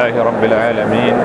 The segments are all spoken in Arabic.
لله رب العالمين.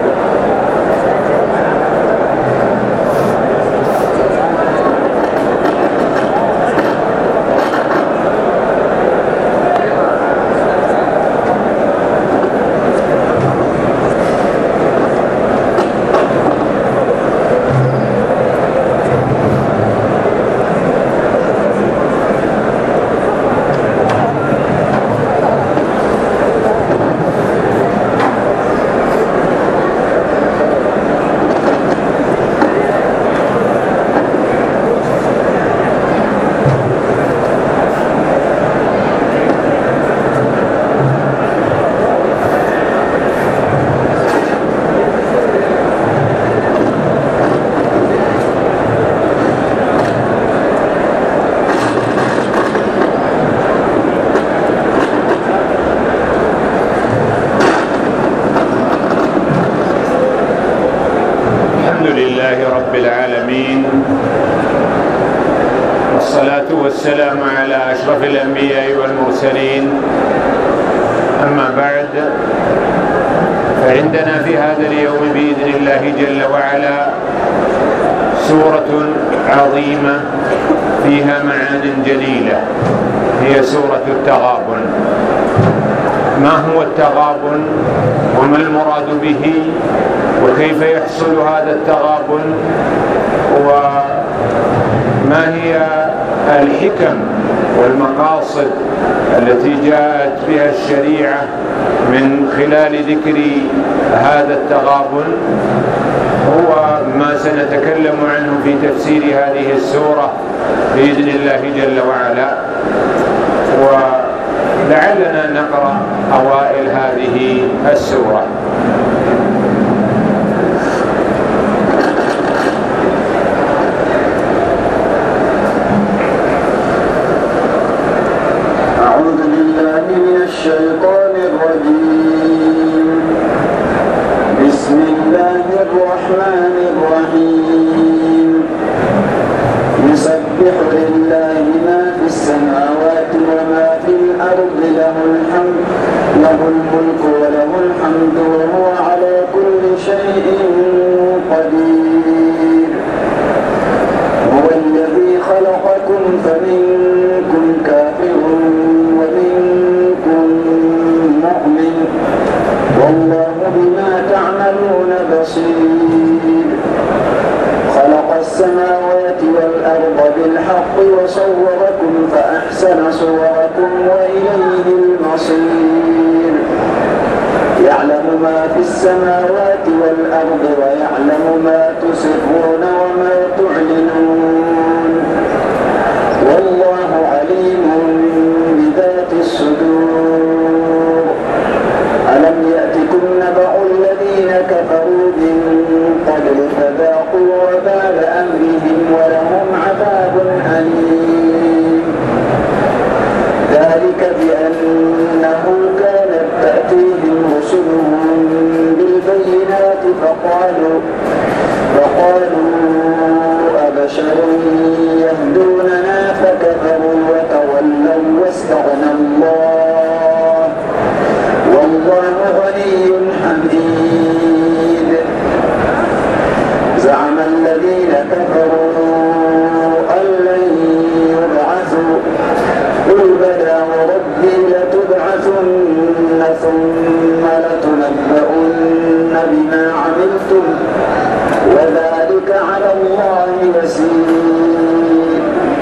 والصلاة والسلام على أشرف الأنبياء والمرسلين. أما بعد، فعندنا في هذا اليوم بإذن الله جل وعلا سورة عظيمة فيها معان جليلة، هي سورة التغابن. ما هو التغابن وما المراد به وكيف يحصل هذا التغابن وما هي الحكم والمقاصد التي جاءت بها الشريعة من خلال ذكر هذا التغابن، هو ما سنتكلم عنه في تفسير هذه السورة بإذن الله جل وعلا. ولعلنا نقرأ أوائل هذه السورة. الشيطان الرجيم. بسم الله الرحمن الرحيم. يسبح لله ما في السماوات وما في الأرض، له الملك وله الحمد وهو على كل شيء قدير. هو الذي خلقكم فمنكم كافر والله بما تعملون بصير. خلق السماوات والأرض بالحق وصوركم فأحسن صوركم وإليه المصير. يعلم ما في السماوات والأرض ويعلم ما تسرون وما تعلنون، والله عليم بذات الصدور. ألم يأتكم نبأ الذين كفروا من قبل فذاقوا وبال أمرهم ولهم عذاب أليم. ذلك بأنه كانت تأتيهم رسلهم بالبينات فقالوا أبشر يهدوننا فكفروا وتولوا واستغنى الله والله غني حميد. زعم الذين كفروا أن لن يبعثوا، قل بلى وربي لتبعثن ثم لتنبؤن بما عملتم وذلك على الله يسير.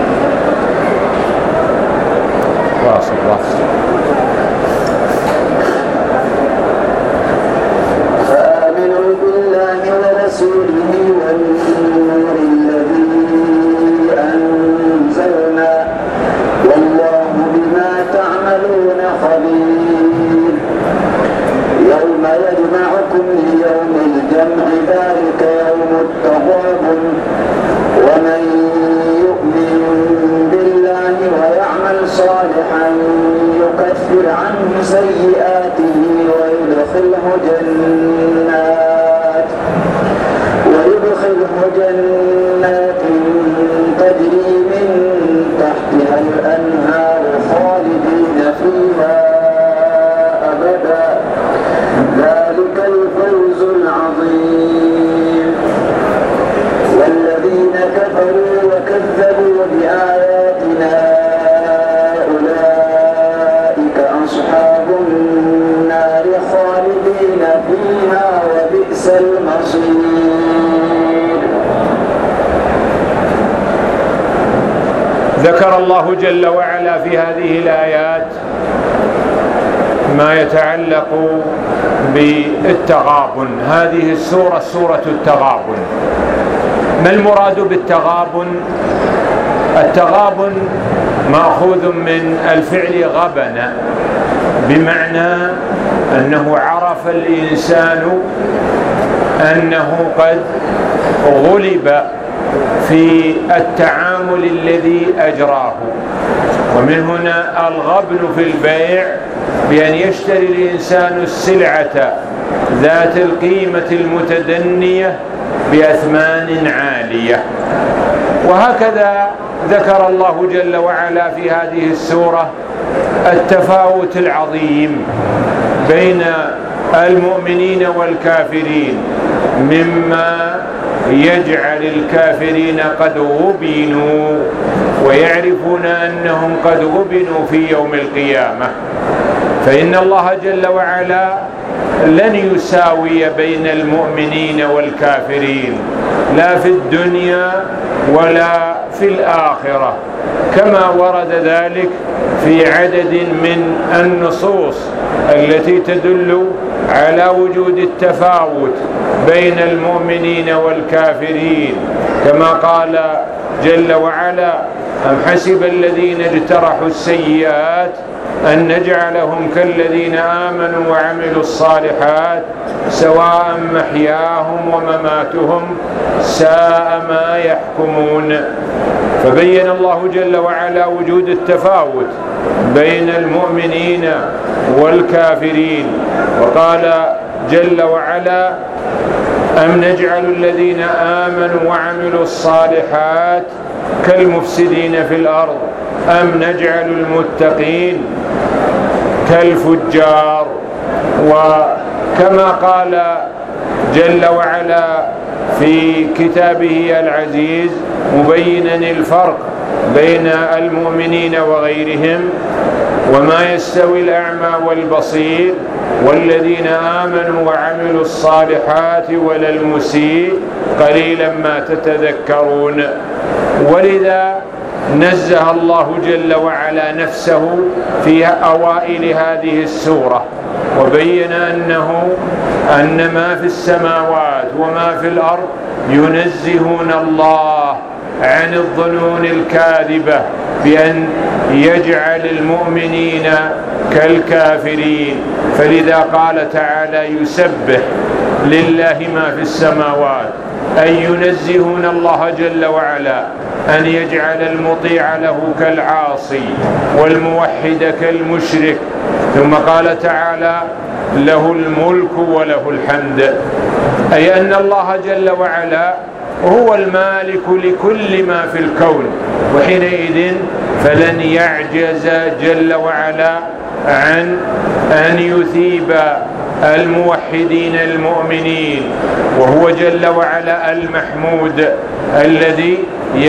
واصل. ورسوله والنور الذي أنزلنا والله بما تعملون خبير. يوم يجمعكم ليوم الجمع ذلك يوم التغابن. ومن يؤمن بالله ويعمل صالحا يكفر عنه سيئاته ويدخله جنات تجري من تحتها الأنهار خالدين فيها أبدا. ذلك أصحاب النار خالدين فيها وبئس المصير. ذكر الله جل وعلا في هذه الآيات ما يتعلق بالتغابن. هذه السورة سورة التغابن. ما المراد بالتغابن؟ التغابن مأخوذ من الفعل غبن، بمعنى أنه عرف الإنسان أنه قد غلب في التعامل الذي أجراه. ومن هنا الغبن في البيع، بأن يشتري الإنسان السلعة ذات القيمة المتدنية بأثمان عالية. وهكذا ذكر الله جل وعلا في هذه السورة التفاوت العظيم بين المؤمنين والكافرين، مما يجعل الكافرين قد غبنوا ويعرفون أنهم قد غبنوا في يوم القيامة. فإن الله جل وعلا لن يساوي بين المؤمنين والكافرين لا في الدنيا ولا في الآخرة، كما ورد ذلك في عدد من النصوص التي تدل على وجود التفاوت بين المؤمنين والكافرين، كما قال جل وعلا: أم حسب الذين اجترحوا السيئات أن نجعلهم كالذين آمنوا وعملوا الصالحات سواء محياهم ومماتهم ساء ما يحكمون. فبين الله جل وعلا وجود التفاوت بين المؤمنين والكافرين، وقال جل وعلا: أم نجعل الذين آمنوا وعملوا الصالحات كالمفسدين في الأرض أم نجعل المتقين كالفجار. وكما قال جل وعلا في كتابه العزيز مبينا الفرق بين المؤمنين وغيرهم: وما يستوي الأعمى والبصير والذين آمنوا وعملوا الصالحات ولا المسيء قليلا ما تتذكرون. ولذا نزه الله جل وعلا نفسه في أوائل هذه السورة، وبين أن ما في السماوات وما في الأرض ينزهون الله عن الظنون الكاذبة بأن يجعل المؤمنين كالكافرين. فلذا قال تعالى: يسبح لله ما في السماوات، أي ينزهون الله جل وعلا أن يجعل المطيع له كالعاصي والموحد كالمشرك. ثم قال تعالى: له الملك وله الحمد، أي أن الله جل وعلا هو المالك لكل ما في الكون، وحينئذ فلن يعجز جل وعلا عن أن يثيب الموحدين المؤمنين، وهو جل وعلا المحمود الذي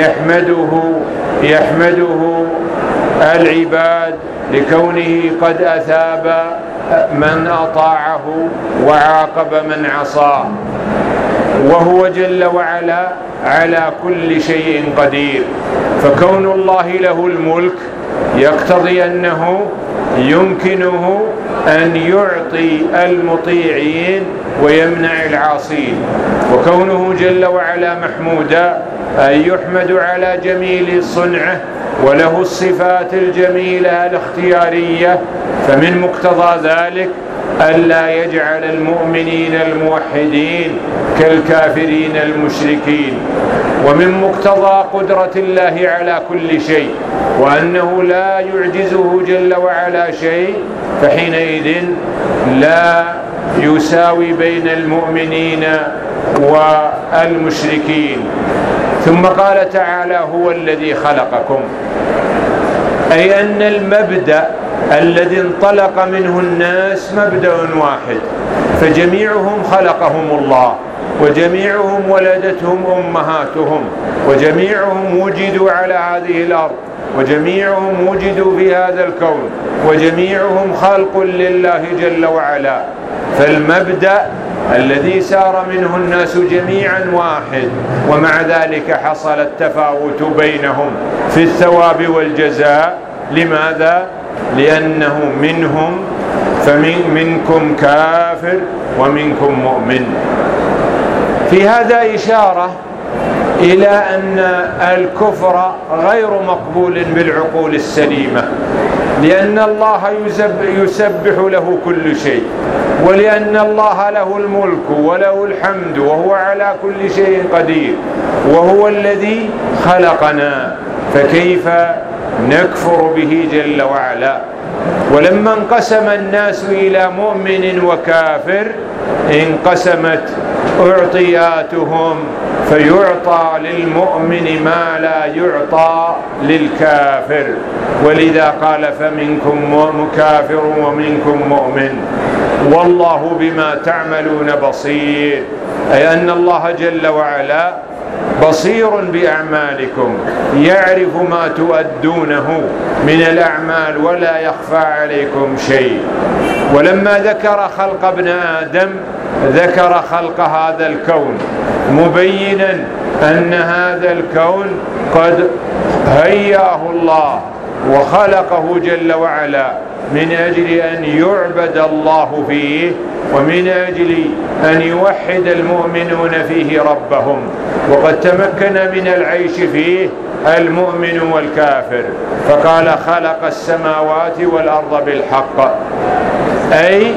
يحمده العباد لكونه قد أثاب من أطاعه وعاقب من عصاه، وهو جل وعلا على كل شيء قدير. فكون الله له الملك يقتضي أنه يمكنه أن يعطي المطيعين ويمنع العاصين، وكونه جل وعلا محمودا أن يحمد على جميل صنعه وله الصفات الجميلة الاختيارية. فمن مقتضى ذلك ألا يجعل المؤمنين الموحدين كالكافرين المشركين، ومن مقتضى قدرة الله على كل شيء وأنه لا يعجزه جل وعلا شيء، فحينئذ لا يساوي بين المؤمنين والمشركين. ثم قال تعالى: هو الذي خلقكم، أي أن المبدأ الذي انطلق منه الناس مبدأ واحد، فجميعهم خلقهم الله، وجميعهم ولدتهم أمهاتهم، وجميعهم وجدوا على هذه الأرض وجميعهم وجدوا في هذا الكون، وجميعهم خلق لله جل وعلا. فالمبدأ الذي سار منه الناس جميعا واحد، ومع ذلك حصل التفاوت بينهم في الثواب والجزاء. لماذا؟ لأنه منهم فمنكم كافر ومنكم مؤمن. في هذا إشارة إلى أن الكفر غير مقبول بالعقول السليمة، لأن الله يسبح له كل شيء، ولأن الله له الملك وله الحمد وهو على كل شيء قدير، وهو الذي خلقنا، فكيف نكفر به جل وعلا؟ ولما انقسم الناس إلى مؤمن وكافر انقسمت أعطياتهم، فيعطى للمؤمن ما لا يعطى للكافر، ولذا قال فمنكم كافر ومنكم مؤمن والله بما تعملون بصير، أي أن الله جل وعلا بصير بأعمالكم، يعرف ما تؤدونه من الأعمال ولا يخفى عليكم شيء. ولما ذكر خلق ابن آدم ذكر خلق هذا الكون، مبينا أن هذا الكون قد هيأه الله وخلقه جل وعلا من أجل أن يعبد الله فيه، ومن أجل أن يوحد المؤمنون فيه ربهم، وقد تمكن من العيش فيه المؤمن والكافر، فقال خلق السماوات والأرض بالحق، أي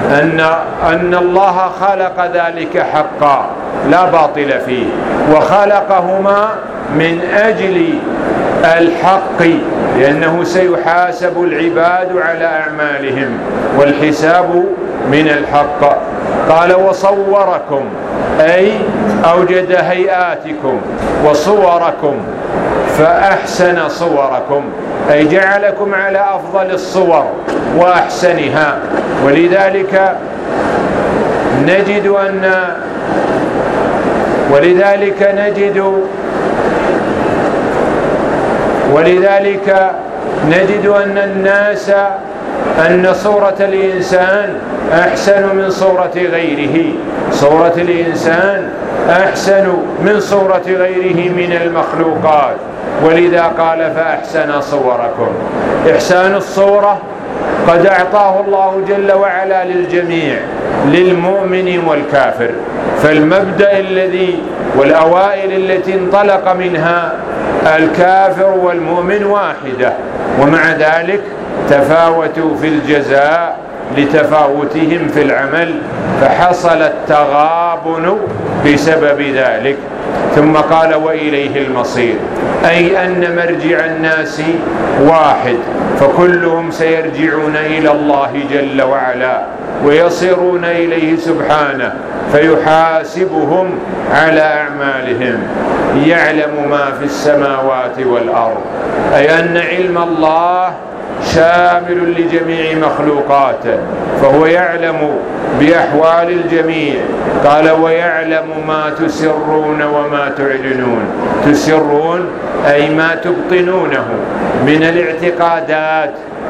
أن الله خلق ذلك حقا لا باطل فيه، وخلقهما من أجل الحق، لأنه سيحاسب العباد على أعمالهم والحساب من الحق. قال وصوركم، أي أوجد هيئاتكم وصوركم فأحسن صوركم، أي جعلكم على أفضل الصور وأحسنها. ولذلك نجد أن الناس أن صورة الإنسان أحسن من صورة غيره، صورة الإنسان أحسن من صورة غيره من المخلوقات، ولذا قال فأحسن صوركم. إحسان الصورة قد أعطاه الله جل وعلا للجميع، للمؤمن والكافر. فالمبدأ الذي والأوائل التي انطلق منها الكافر والمؤمن واحدة، ومع ذلك تفاوتوا في الجزاء لتفاوتهم في العمل، فحصل التغابن بسبب ذلك. ثم قال وإليه المصير، أي أن مرجع الناس واحد، فكلهم سيرجعون إلى الله جل وعلا ويصيرون إليه سبحانه فيحاسبهم على أعمالهم. يعلم ما في السماوات والأرض، أي أن علم الله شامل لجميع مخلوقاته، فهو يعلم بأحوال الجميع. قال ويعلم ما تسرون وما تعلنون. تسرون أي ما تبطنونه من الاعتقادات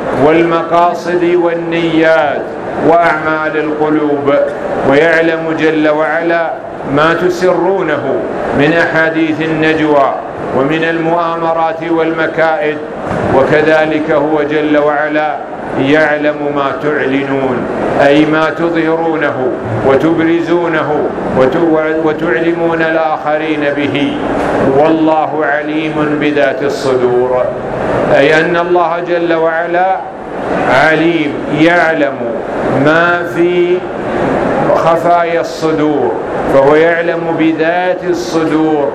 والمقاصد والنيات وأعمال القلوب، ويعلم جل وعلا ما تسرونه من أحاديث النجوى ومن المؤامرات والمكائد، وكذلك هو جل وعلا يعلم ما تعلنون، أي ما تظهرونه وتبرزونه وتعلمون الآخرين به. والله عليم بذات الصدور، أي أن الله جل وعلا عليم، يعلم ما في خفايا الصدور، فهو يعلم بذات الصدور،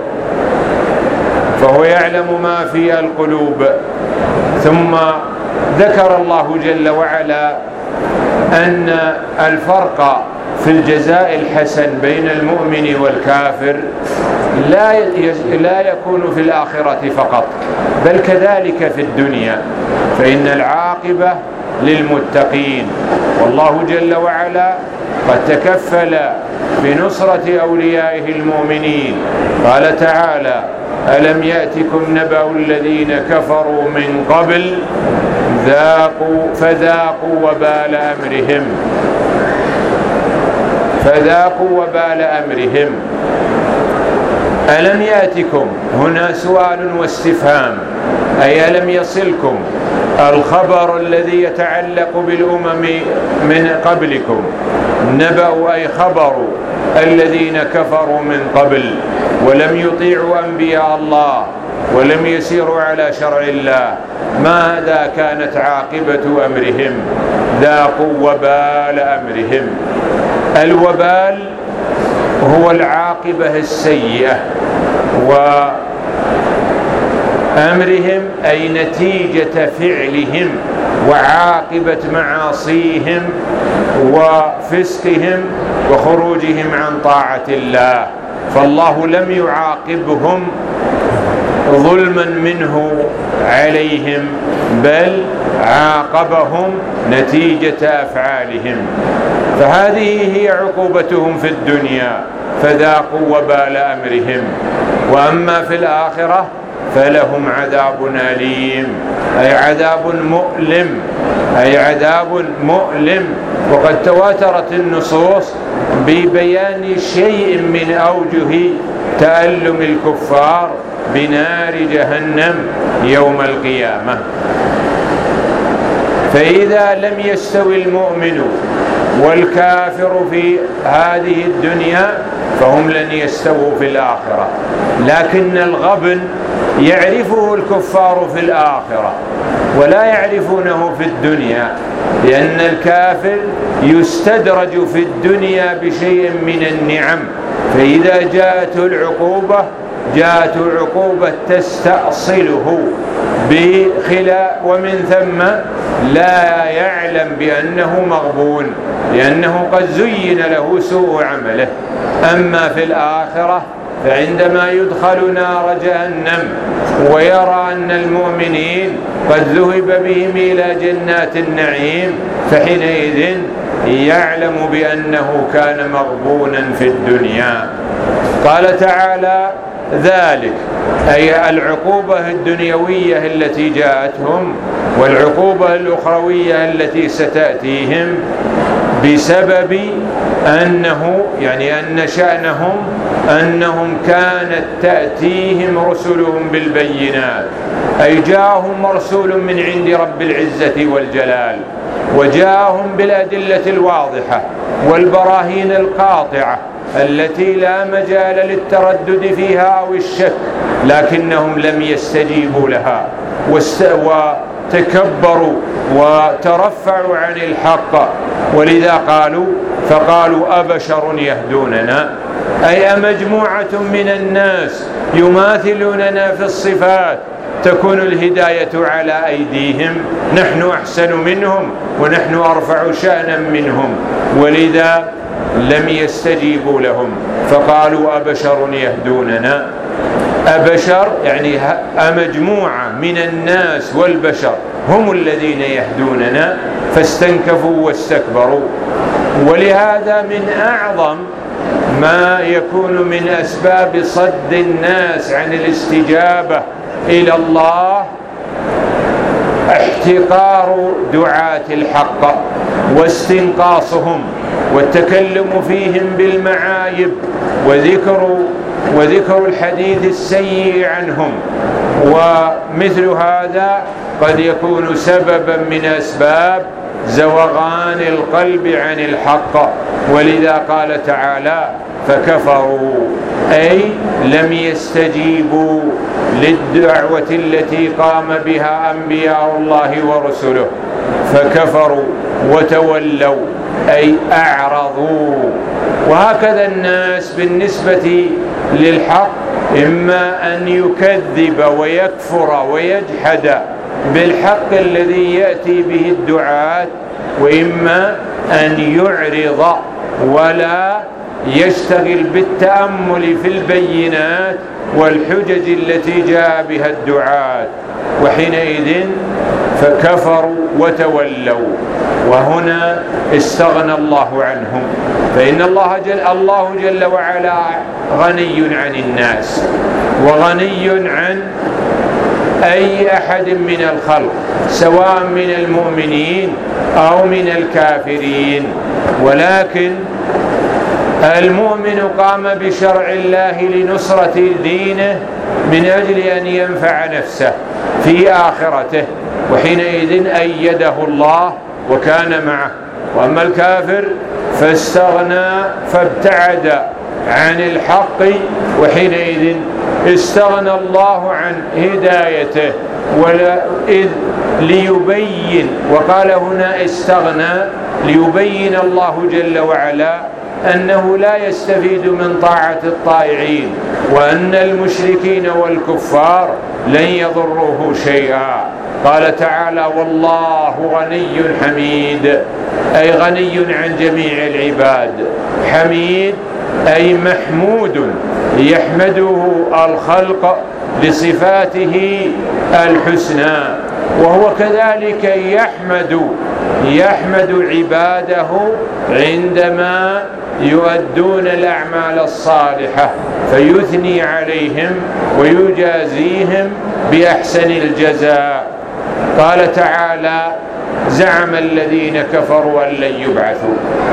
فهو يعلم ما في القلوب. ثم ذكر الله جل وعلا أن الفرق في الجزاء الحسن بين المؤمن والكافر لا يكون في الآخرة فقط، بل كذلك في الدنيا، فإن العاقبة للمتقين. والله جل وعلا قد تكفل بنصرة أوليائه المؤمنين. قال تعالى: ألم يأتكم نبأ الذين كفروا من قبل فذاقوا وبال أمرهم. ألم يأتكم هنا سؤال واستفهام، أي ألم يصلكم الخبر الذي يتعلق بالأمم من قبلكم؟ نبأ أي خبر الذين كفروا من قبل ولم يطيعوا أنبياء الله ولم يسيروا على شرع الله، ماذا كانت عاقبة أمرهم؟ ذاقوا وبال أمرهم. الوبال هو العاقبة السيئة، وأمرهم أي نتيجة فعلهم وعاقبة معاصيهم وفسقهم وخروجهم عن طاعة الله. فالله لم يعاقبهم ظلما منه عليهم، بل عاقبهم نتيجة أفعالهم. فهذه هي عقوبتهم في الدنيا، فذاقوا وبال أمرهم. وأما في الآخرة فلهم عذاب أليم، أي عذاب مؤلم. وقد تواترت النصوص ببيان شيء من أوجه تألم الكفار بنار جهنم يوم القيامة. فإذا لم يستوي المؤمن والكافر في هذه الدنيا فهم لن يستووا في الآخرة. لكن الغبن يعرفه الكفار في الآخرة ولا يعرفونه في الدنيا، لأن الكافر يستدرج في الدنيا بشيء من النعم، فإذا جاءته العقوبة تستأصله ومن ثم لا يعلم بأنه مغبون، لأنه قد زين له سوء عمله. أما في الآخرة فعندما يدخل نار جهنم ويرى أن المؤمنين قد ذهب بهم إلى جنات النعيم، فحينئذ يعلم بأنه كان مغبونا في الدنيا. قال تعالى: ذلك أي العقوبة الدنيوية التي جاءتهم والعقوبة الأخروية التي ستأتيهم بسبب أن شأنهم أنهم كانت تأتيهم رسلهم بالبينات، أي جاءهم مرسول من عند رب العزة والجلال، وجاءهم بالأدلة الواضحة والبراهين القاطعة التي لا مجال للتردد فيها أو الشك، لكنهم لم يستجيبوا لها وتكبروا وترفعوا عن الحق. ولذا فقالوا أبشر يهدوننا، أي مجموعة من الناس يماثلوننا في الصفات تكون الهداية على أيديهم، نحن أحسن منهم ونحن أرفع شأنا منهم، ولذا لم يستجيبوا لهم. فقالوا أبشر يهدوننا، أبشر يعني مجموعة من الناس والبشر هم الذين يهدوننا، فاستنكفوا واستكبروا. ولهذا من أعظم ما يكون من أسباب صد الناس عن الاستجابة إلى الله احتقار دعاة الحق واستنقاصهم والتكلم فيهم بالمعايب وذكر الحديث السيء عنهم. ومثل هذا قد يكون سببا من أسباب زوغان القلب عن الحق. ولذا قال تعالى: فكفروا، أي لم يستجيبوا للدعوة التي قام بها أنبياء الله ورسله، فكفروا وتولوا أي أعرضوا. وهكذا الناس بالنسبة للحق إما أن يكذب ويكفر ويجحد بالحق الذي يأتي به الدعاة، وإما أن يعرض ولا يشتغل بالتأمل في البينات والحجج التي جاء بها الدعاة. وحينئذ فكفروا وتولوا، وهنا استغنى الله عنهم. فإن الله جل وعلا غني عن الناس، وغني عن أي أحد من الخلق، سواء من المؤمنين أو من الكافرين. ولكن المؤمن قام بشرع الله لنصرة دينه من أجل أن ينفع نفسه في آخرته، وحينئذ أيده الله وكان معه. وأما الكافر فاستغنى فابتعد عن الحق، وحينئذ استغنى الله عن هدايته. إذ ليبين، وقال هنا استغنى ليبين الله جل وعلا أنه لا يستفيد من طاعة الطائعين، وأن المشركين والكفار لن يضروه شيئا. قال تعالى: والله غني حميد، أي غني عن جميع العباد. حميد أي محمود، يحمده الخلق لصفاته الحسنى، وهو كذلك يحمد عباده عندما يؤدون الأعمال الصالحة، فيثني عليهم ويجازيهم بأحسن الجزاء. قال تعالى: زعم الذين كفروا أن لن يبعثوا،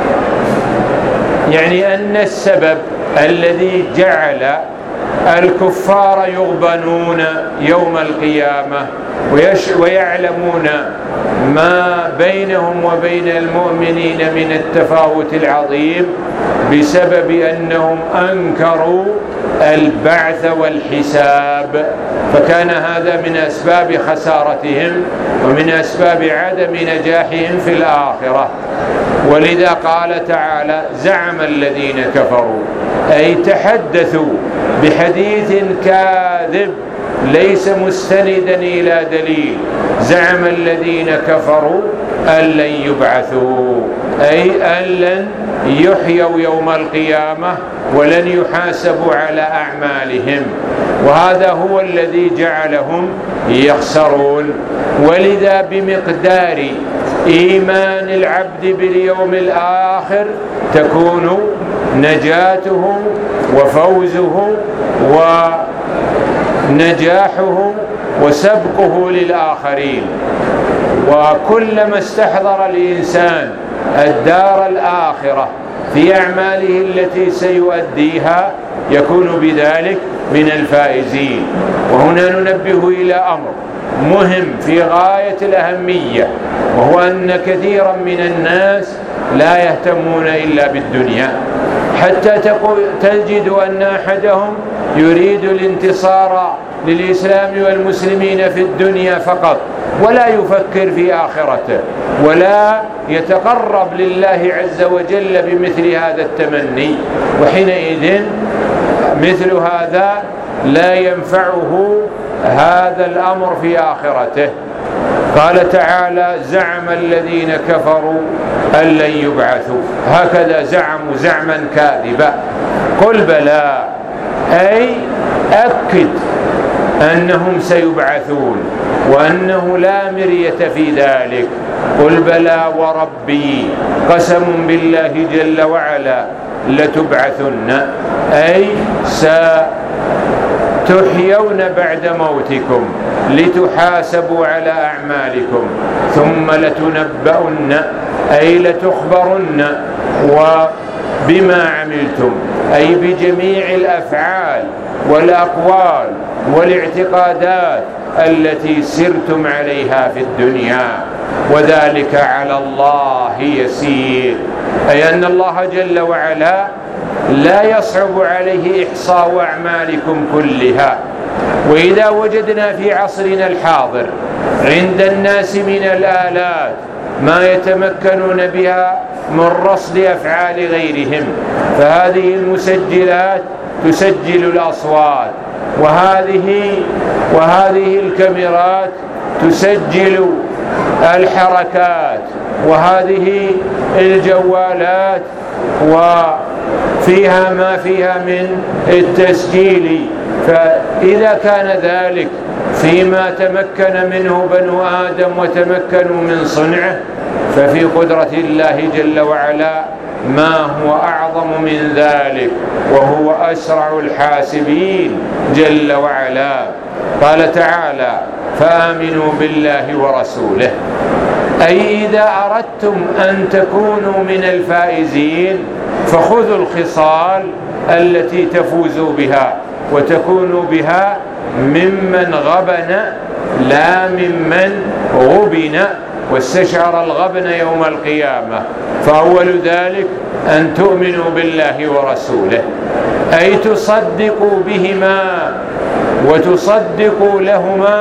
يعني أن السبب الذي جعل الكفار يغبنون يوم القيامة ويعلمون ما بينهم وبين المؤمنين من التفاوت العظيم بسبب أنهم أنكروا البعث والحساب، فكان هذا من أسباب خسارتهم ومن أسباب عدم نجاحهم في الآخرة. ولذا قال تعالى: زعم الذين كفروا، أي تحدثوا بحديث كاذب ليس مستندا إلى دليل. زعم الذين كفروا أن لن يبعثوا، أي أن لن يحيوا يوم القيامة ولن يحاسبوا على أعمالهم، وهذا هو الذي جعلهم يخسرون. ولذا بمقدار إيمان العبد باليوم الآخر تكون نجاته وفوزه ونجاحه وسبقه للآخرين. وكلما استحضر الإنسان الدار الآخرة في أعماله التي سيؤديها يكون بذلك من الفائزين. وهنا ننبه إلى أمر مهم في غاية الأهمية، وهو أن كثيرا من الناس لا يهتمون إلا بالدنيا، حتى تجد أن أحدهم يريد الانتصار للإسلام والمسلمين في الدنيا فقط، ولا يفكر في آخرته، ولا يتقرب لله عز وجل بمثل هذا التمني، وحينئذ مثل هذا لا ينفعه هذا الأمر في آخرته. قال تعالى: زعم الذين كفروا أن لن يبعثوا، هكذا زعموا زعما كاذبا. قل بلى، أي أكد أنهم سيبعثون وأنه لا مرية في ذلك. قل بلى وربي، قسم بالله جل وعلا لتبعثن، أي ستحيون بعد موتكم لتحاسبوا على أعمالكم، ثم لتنبؤن، أي لتخبرن وبما عملتم، أي بجميع الأفعال والأقوال والاعتقادات التي سرتم عليها في الدنيا، وذلك على الله يسير. أي أن الله جل وعلا لا يصعب عليه إحصاء أعمالكم كلها. وإذا وجدنا في عصرنا الحاضر عند الناس من الآلات ما يتمكنون بها من رصد أفعال غيرهم، فهذه المسجلات تسجل الأصوات، وهذه الكاميرات تسجل الحركات، وهذه الجوالات وفيها ما فيها من التسجيل، فإذا كان ذلك فيما تمكن منه بنو آدم وتمكنوا من صنعه، ففي قدرة الله جل وعلا ما هو أعظم من ذلك، وهو أسرع الحاسبين جل وعلا. قال تعالى: فآمنوا بالله ورسوله، أي إذا أردتم أن تكونوا من الفائزين فخذوا الخصال التي تفوزوا بها وتكونوا بها ممن غبن لا ممن غبن واستشعر الغبن يوم القيامة. فأول ذلك أن تؤمنوا بالله ورسوله، أي تصدقوا بهما وتصدقوا لهما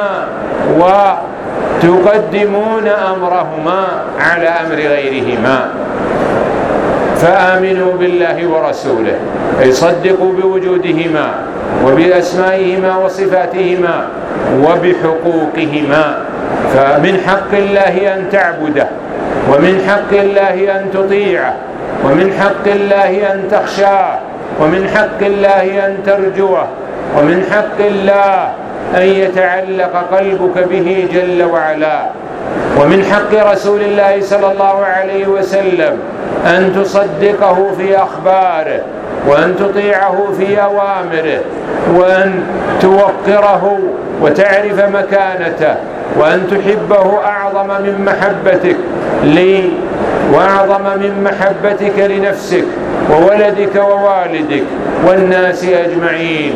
وتقدمون أمرهما على أمر غيرهما. فآمنوا بالله ورسوله أي صدقوا بوجودهما وبأسمائهما وصفاتهما وبحقوقهما. فمن حق الله أن تعبده، ومن حق الله أن تطيعه، ومن حق الله أن تخشاه، ومن حق الله أن ترجوه، ومن حق الله أن يتعلق قلبك به جل وعلا. ومن حق رسول الله صلى الله عليه وسلم أن تصدقه في أخباره، وأن تطيعه في أوامره، وأن توقره وتعرف مكانته، وأن تحبه أعظم من محبتك وأعظم من محبتك لنفسك وولدك ووالدك والناس أجمعين.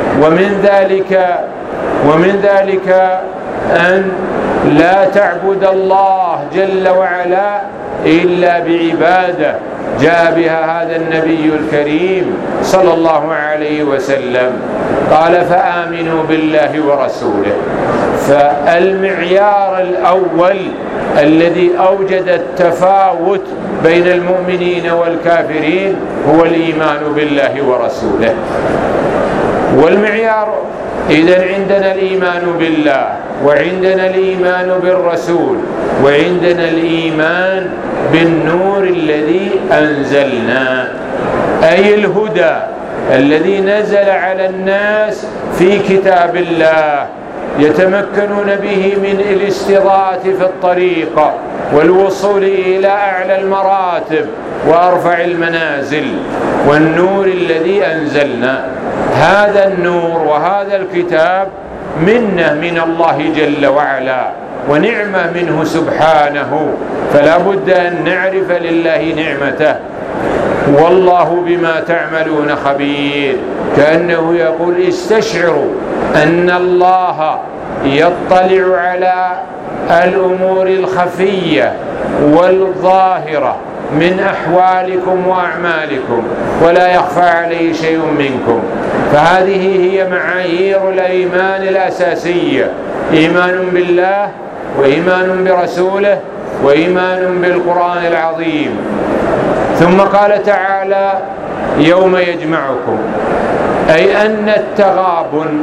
ومن ذلك أن لا تعبد الله جل وعلا إلا بعبادة جاء بها هذا النبي الكريم صلى الله عليه وسلم. قال: فآمنوا بالله ورسوله. فالمعيار الأول الذي أوجد التفاوت بين المؤمنين والكافرين هو الإيمان بالله ورسوله. والمعيار إذن عندنا الإيمان بالله، وعندنا الإيمان بالرسول، وعندنا الإيمان بالنور الذي أنزلنا، أي الهدى الذي نزل على الناس في كتاب الله يتمكنون به من الاستضاءة في الطريق والوصول إلى أعلى المراتب وأرفع المنازل. والنور الذي أنزلنا، هذا النور وهذا الكتاب منة من الله جل وعلا ونعمة منه سبحانه، فلا بد أن نعرف لله نعمته. والله بما تعملون خبير، كأنه يقول: استشعروا أن الله يطلع على الأمور الخفية والظاهرة من أحوالكم وأعمالكم ولا يخفى عليه شيء منكم. فهذه هي معايير الإيمان الأساسية: إيمان بالله، وإيمان برسوله، وإيمان بالقرآن العظيم. ثم قال تعالى: يوم يجمعكم، أي أن التغابن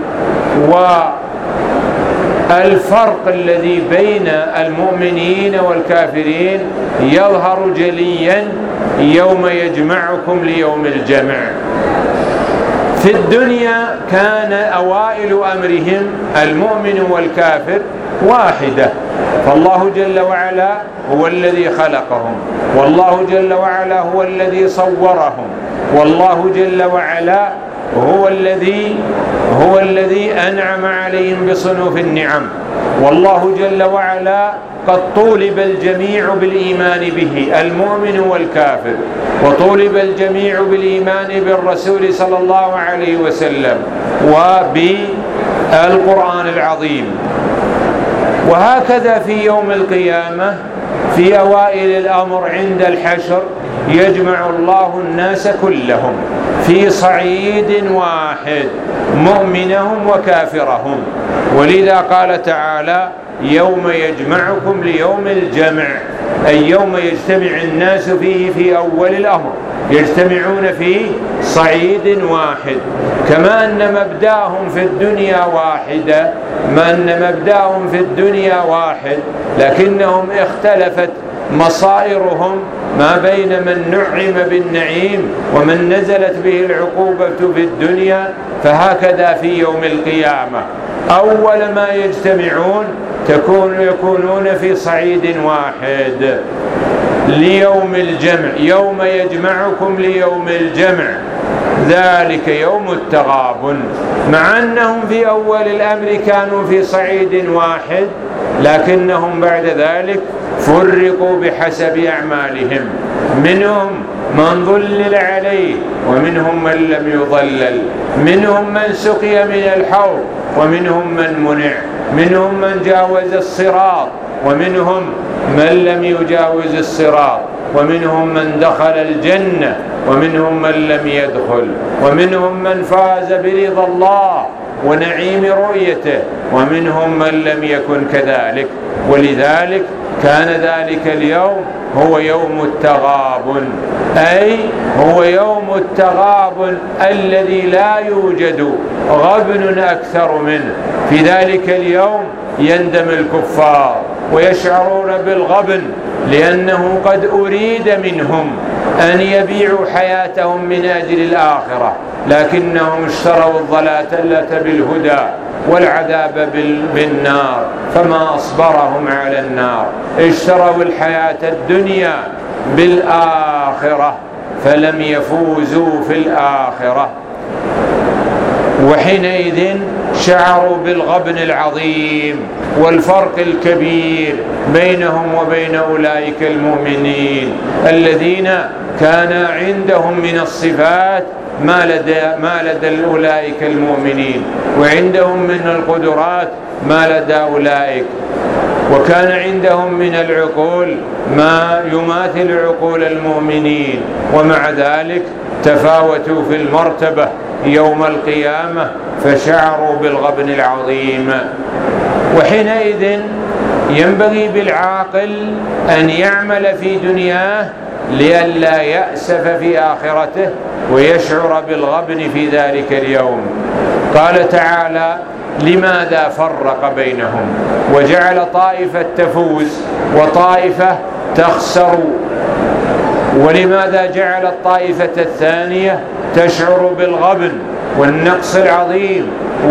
والفرق الذي بين المؤمنين والكافرين يظهر جليا يوم يجمعكم ليوم الجمع. في الدنيا كان أوائل أمرهم المؤمن والكافر واحدة، فالله جل وعلا هو الذي خلقهم، والله جل وعلا هو الذي صورهم، والله جل وعلا هو الذي أنعم عليهم بصنوف النعم، والله جل وعلا قد طولب الجميع بالإيمان به، المؤمن والكافر، وطولب الجميع بالإيمان بالرسول صلى الله عليه وسلم وبالقرآن العظيم. وهكذا في يوم القيامة في أوائل الأمر عند الحشر يجمع الله الناس كلهم في صعيد واحد، مؤمنهم وكافرهم. ولذا قال تعالى: يوم يجمعكم ليوم الجمع، أي يوم يجتمع الناس فيه في أول الأمر، يجتمعون في صعيد واحد. كما أن مبدأهم في الدنيا واحد، لكنهم اختلفت مصائرهم ما بين من نعم بالنعيم ومن نزلت به العقوبة في الدنيا، فهكذا في يوم القيامة أول ما يجتمعون يكونون في صعيد واحد ليوم الجمع، يوم يجمعكم ليوم الجمع، ذلك يوم التغابن. مع أنهم في أول الأمر كانوا في صعيد واحد، لكنهم بعد ذلك فرقوا بحسب أعمالهم، منهم من ظلل عليه ومنهم من لم يضلل، منهم من سقي من الحوض ومنهم من منع، منهم من جاوز الصراط ومنهم من لم يجاوز الصراط، ومنهم من دخل الجنة ومنهم من لم يدخل، ومنهم من فاز برضا الله ونعيم رؤيته ومنهم من لم يكن كذلك. ولذلك كان ذلك اليوم هو يوم التغابن، أي هو يوم التغابن الذي لا يوجد غبن أكثر منه. في ذلك اليوم يندم الكفار ويشعرون بالغبن، لأنه قد أريد منهم أن يبيعوا حياتهم من أجل الآخرة، لكنهم اشتروا الضلالة بالهدى والعذاب بالنار، فما أصبرهم على النار. اشتروا الحياة الدنيا بالآخرة فلم يفوزوا في الآخرة، وحينئذ شعروا بالغبن العظيم والفرق الكبير بينهم وبين أولئك المؤمنين الذين كان عندهم من الصفات ما لدى أولئك المؤمنين، وعندهم من القدرات ما لدى أولئك، وكان عندهم من العقول ما يماثل عقول المؤمنين، ومع ذلك تفاوتوا في المرتبة يوم القيامة فشعروا بالغبن العظيم. وحينئذ ينبغي بالعاقل أن يعمل في دنياه لئلا يأسف في آخرته ويشعر بالغبن في ذلك اليوم. قال تعالى: لماذا فرق بينهم وجعل طائفة تفوز وطائفة تخسر؟ ولماذا جعل الطائفة الثانية تشعر بالغبن والنقص العظيم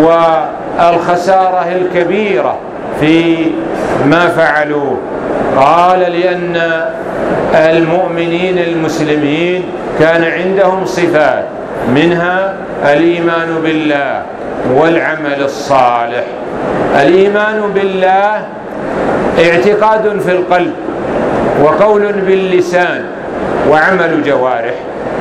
والخسارة الكبيرة في ما فعلوه؟ قال: لأن المؤمنين المسلمين كان عندهم صفات، منها الإيمان بالله والعمل الصالح. الإيمان بالله اعتقاد في القلب وقول باللسان وعمل جوارح،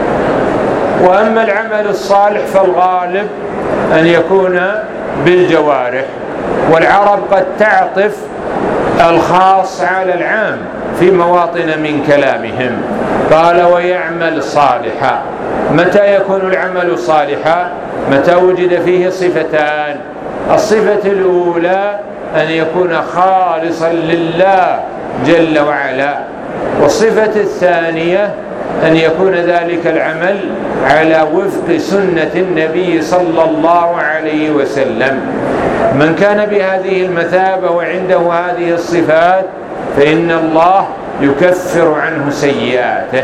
وأما العمل الصالح فالغالب أن يكون بالجوارح. والعرب قد تعطف الخاص على العام في مواطن من كلامهم. قال: ويعمل صالحا. متى يكون العمل صالحا؟ متى وجد فيه صفتان: الصفة الأولى أن يكون خالصا لله جل وعلا، والصفة الثانية أن يكون ذلك العمل على وفق سنة النبي صلى الله عليه وسلم. من كان بهذه المثابة وعنده هذه الصفات فإن الله يكفر عنه سيئاته.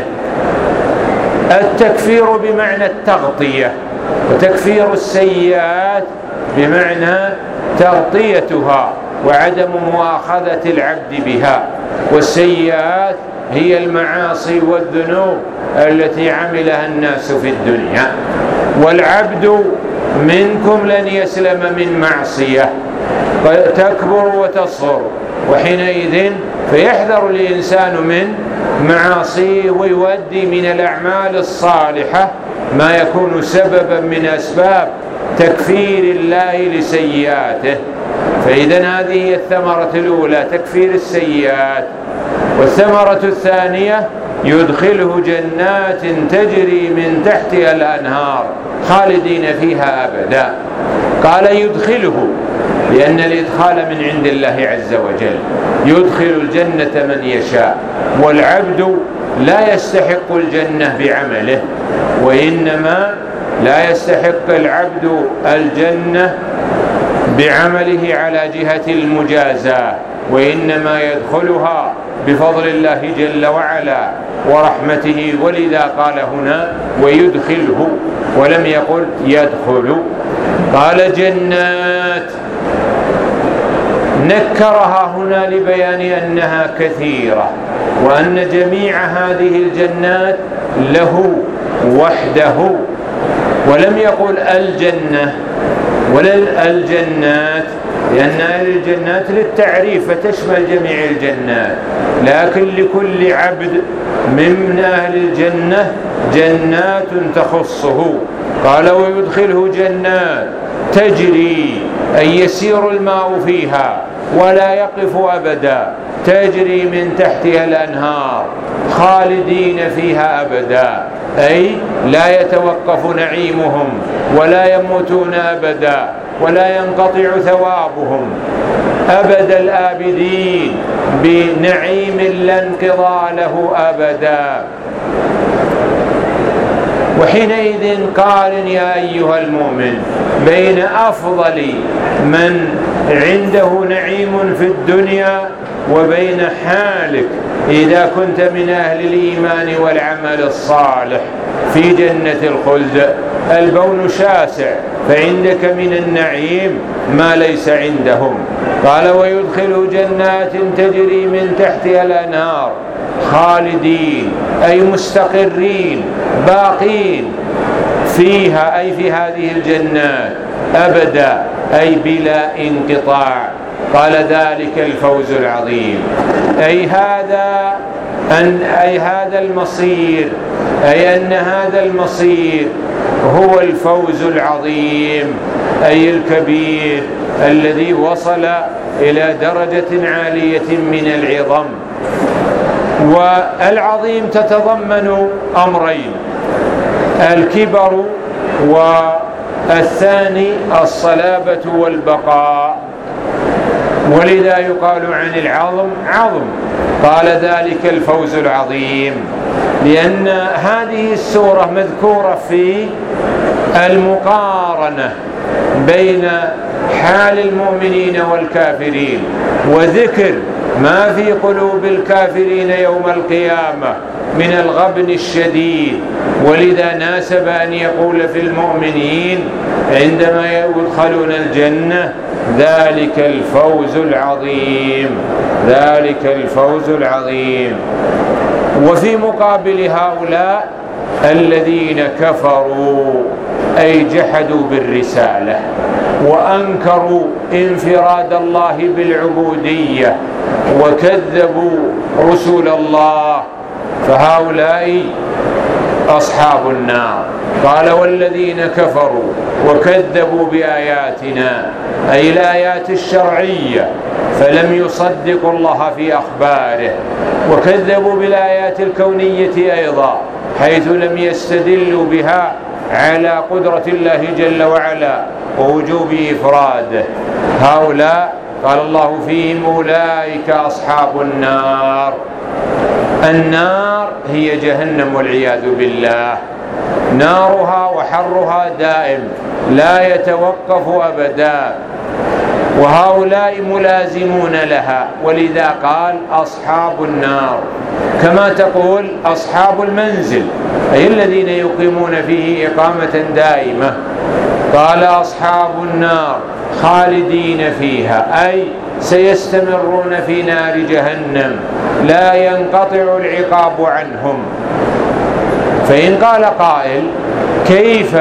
التكفير بمعنى التغطية، وتكفير السيئات بمعنى تغطيتها وعدم مؤاخذة العبد بها. والسيئات هي المعاصي والذنوب التي عملها الناس في الدنيا. والعبد منكم لن يسلم من معصية تكبر وتصغر، وحينئذ فيحذر الإنسان من معاصيه ويؤدي من الأعمال الصالحة ما يكون سببا من أسباب تكفير الله لسيئاته. فإذن هذه هي الثمرة الأولى، تكفير السيئات. والثمرة الثانية: يدخله جنات تجري من تحتها الأنهار خالدين فيها أبدا. قال يدخله لأن الإدخال من عند الله عز وجل، يدخل الجنة من يشاء، والعبد لا يستحق الجنة بعمله، وإنما لا يستحق العبد الجنة بعمله على جهة المجازاة، وإنما يدخلها بفضل الله جل وعلا ورحمته، ولذا قال هنا ويدخله ولم يقل يدخل. قال جنات، نكرها هنا لبيان أنها كثيرة، وأن جميع هذه الجنات له وحده، ولم يقل الجنة ولا الجنات، لأن الجنات للتعريف فتشمل جميع الجنات، لكن لكل عبد من أهل الجنة جنات تخصه. قال ويدخله جنات تجري، أي يسير الماء فيها ولا يقف أبدا، تجري من تحتها الأنهار خالدين فيها أبدا، أي لا يتوقف نعيمهم ولا يموتون أبدا ولا ينقطع ثوابهم أبد الآبدين بنعيم لا انقضاء له أبدا. وحينئذ قارن يا أيها المؤمن بين أفضل من عنده نعيم في الدنيا وبين حالك إذا كنت من أهل الإيمان والعمل الصالح في جنة الخلد. البون شاسع، فعندك من النعيم ما ليس عندهم. قال ويدخل جنات تجري من تحتها الأنهار خالدين، أي مستقرين باقين فيها، أي في هذه الجنات أبدا، أي بلا انقطاع. قال ذلك الفوز العظيم، أي هذا المصير، أي أن هذا المصير هو الفوز العظيم، أي الكبير الذي وصل إلى درجة عالية من العظم. والعظيم تتضمن أمرين، الكبر والثاني الصلابة والبقاء، ولذا يقال عن العظم عظم. قال ذلك الفوز العظيم، لأن هذه السورة مذكورة في المقارنة بين حال المؤمنين والكافرين، وذكر ما في قلوب الكافرين يوم القيامة من الغبن الشديد، ولذا ناسب أن يقول في المؤمنين عندما يدخلون الجنة ذلك الفوز العظيم، ذلك الفوز العظيم. وفي مقابل هؤلاء الذين كفروا، أي جحدوا بالرسالة وأنكروا انفراد الله بالعبودية وكذبوا رسل الله، فهؤلاء أصحاب النار. قال والذين كفروا وكذبوا بآياتنا، أي الآيات الشرعية، فلم يصدقوا الله في أخباره، وكذبوا بالآيات الكونية أيضا حيث لم يستدلوا بها على قدرة الله جل وعلا ووجوب إفراده. هؤلاء قال الله فيهم أولئك أصحاب النار. النار هي جهنم والعياذ بالله، نارها وحرها دائم لا يتوقف أبدا، وهؤلاء ملازمون لها، ولذا قال أصحاب النار، كما تقول أصحاب المنزل، أي الذين يقيمون فيه إقامة دائمة. قال أصحاب النار خالدين فيها، أي سيستمرون في نار جهنم لا ينقطع العقاب عنهم. فإن قال قائل كيف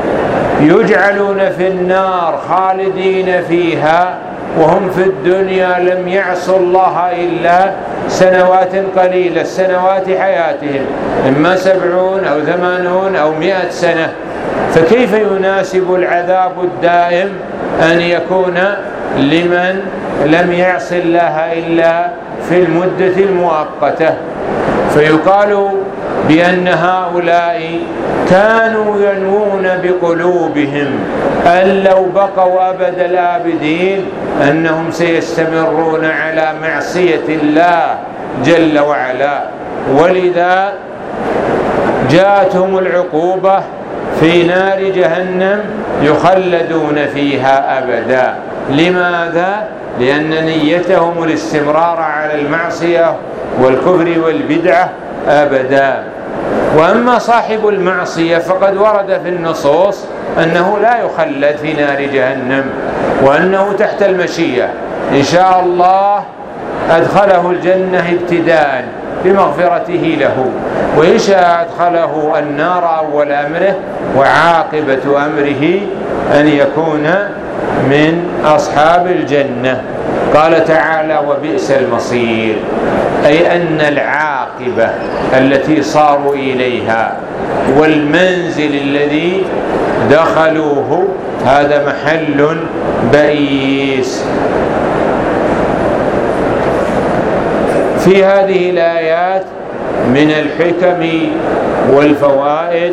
يجعلون في النار خالدين فيها وهم في الدنيا لم يعصوا الله إلا سنوات قليلة، سنوات حياتهم إما 70 أو 80 أو 100 سنة، فكيف يناسب العذاب الدائم أن يكون لمن لم يعص الله إلا في المدة المؤقتة؟ فيقال بأن هؤلاء كانوا ينوون بقلوبهم أن لو بقوا أبد الآبدين أنهم سيستمرون على معصية الله جل وعلا، ولذا جاءتهم العقوبة في نار جهنم يخلدون فيها أبدا. لماذا؟ لأن نيتهم الاستمرار على المعصية والكفر والبدعة أبدا. وأما صاحب المعصية فقد ورد في النصوص أنه لا يخلد في نار جهنم، وأنه تحت المشيئة إن شاء الله أدخله الجنة ابتداء بمغفرته له، وإن شاء أدخله النار أول أمره، وعاقبة أمره أن يكون من أصحاب الجنة. قال تعالى: وبئس المصير، أي أن العاقبة التي صاروا إليها والمنزل الذي دخلوه هذا محل بئيس. في هذه الآيات من الحكم والفوائد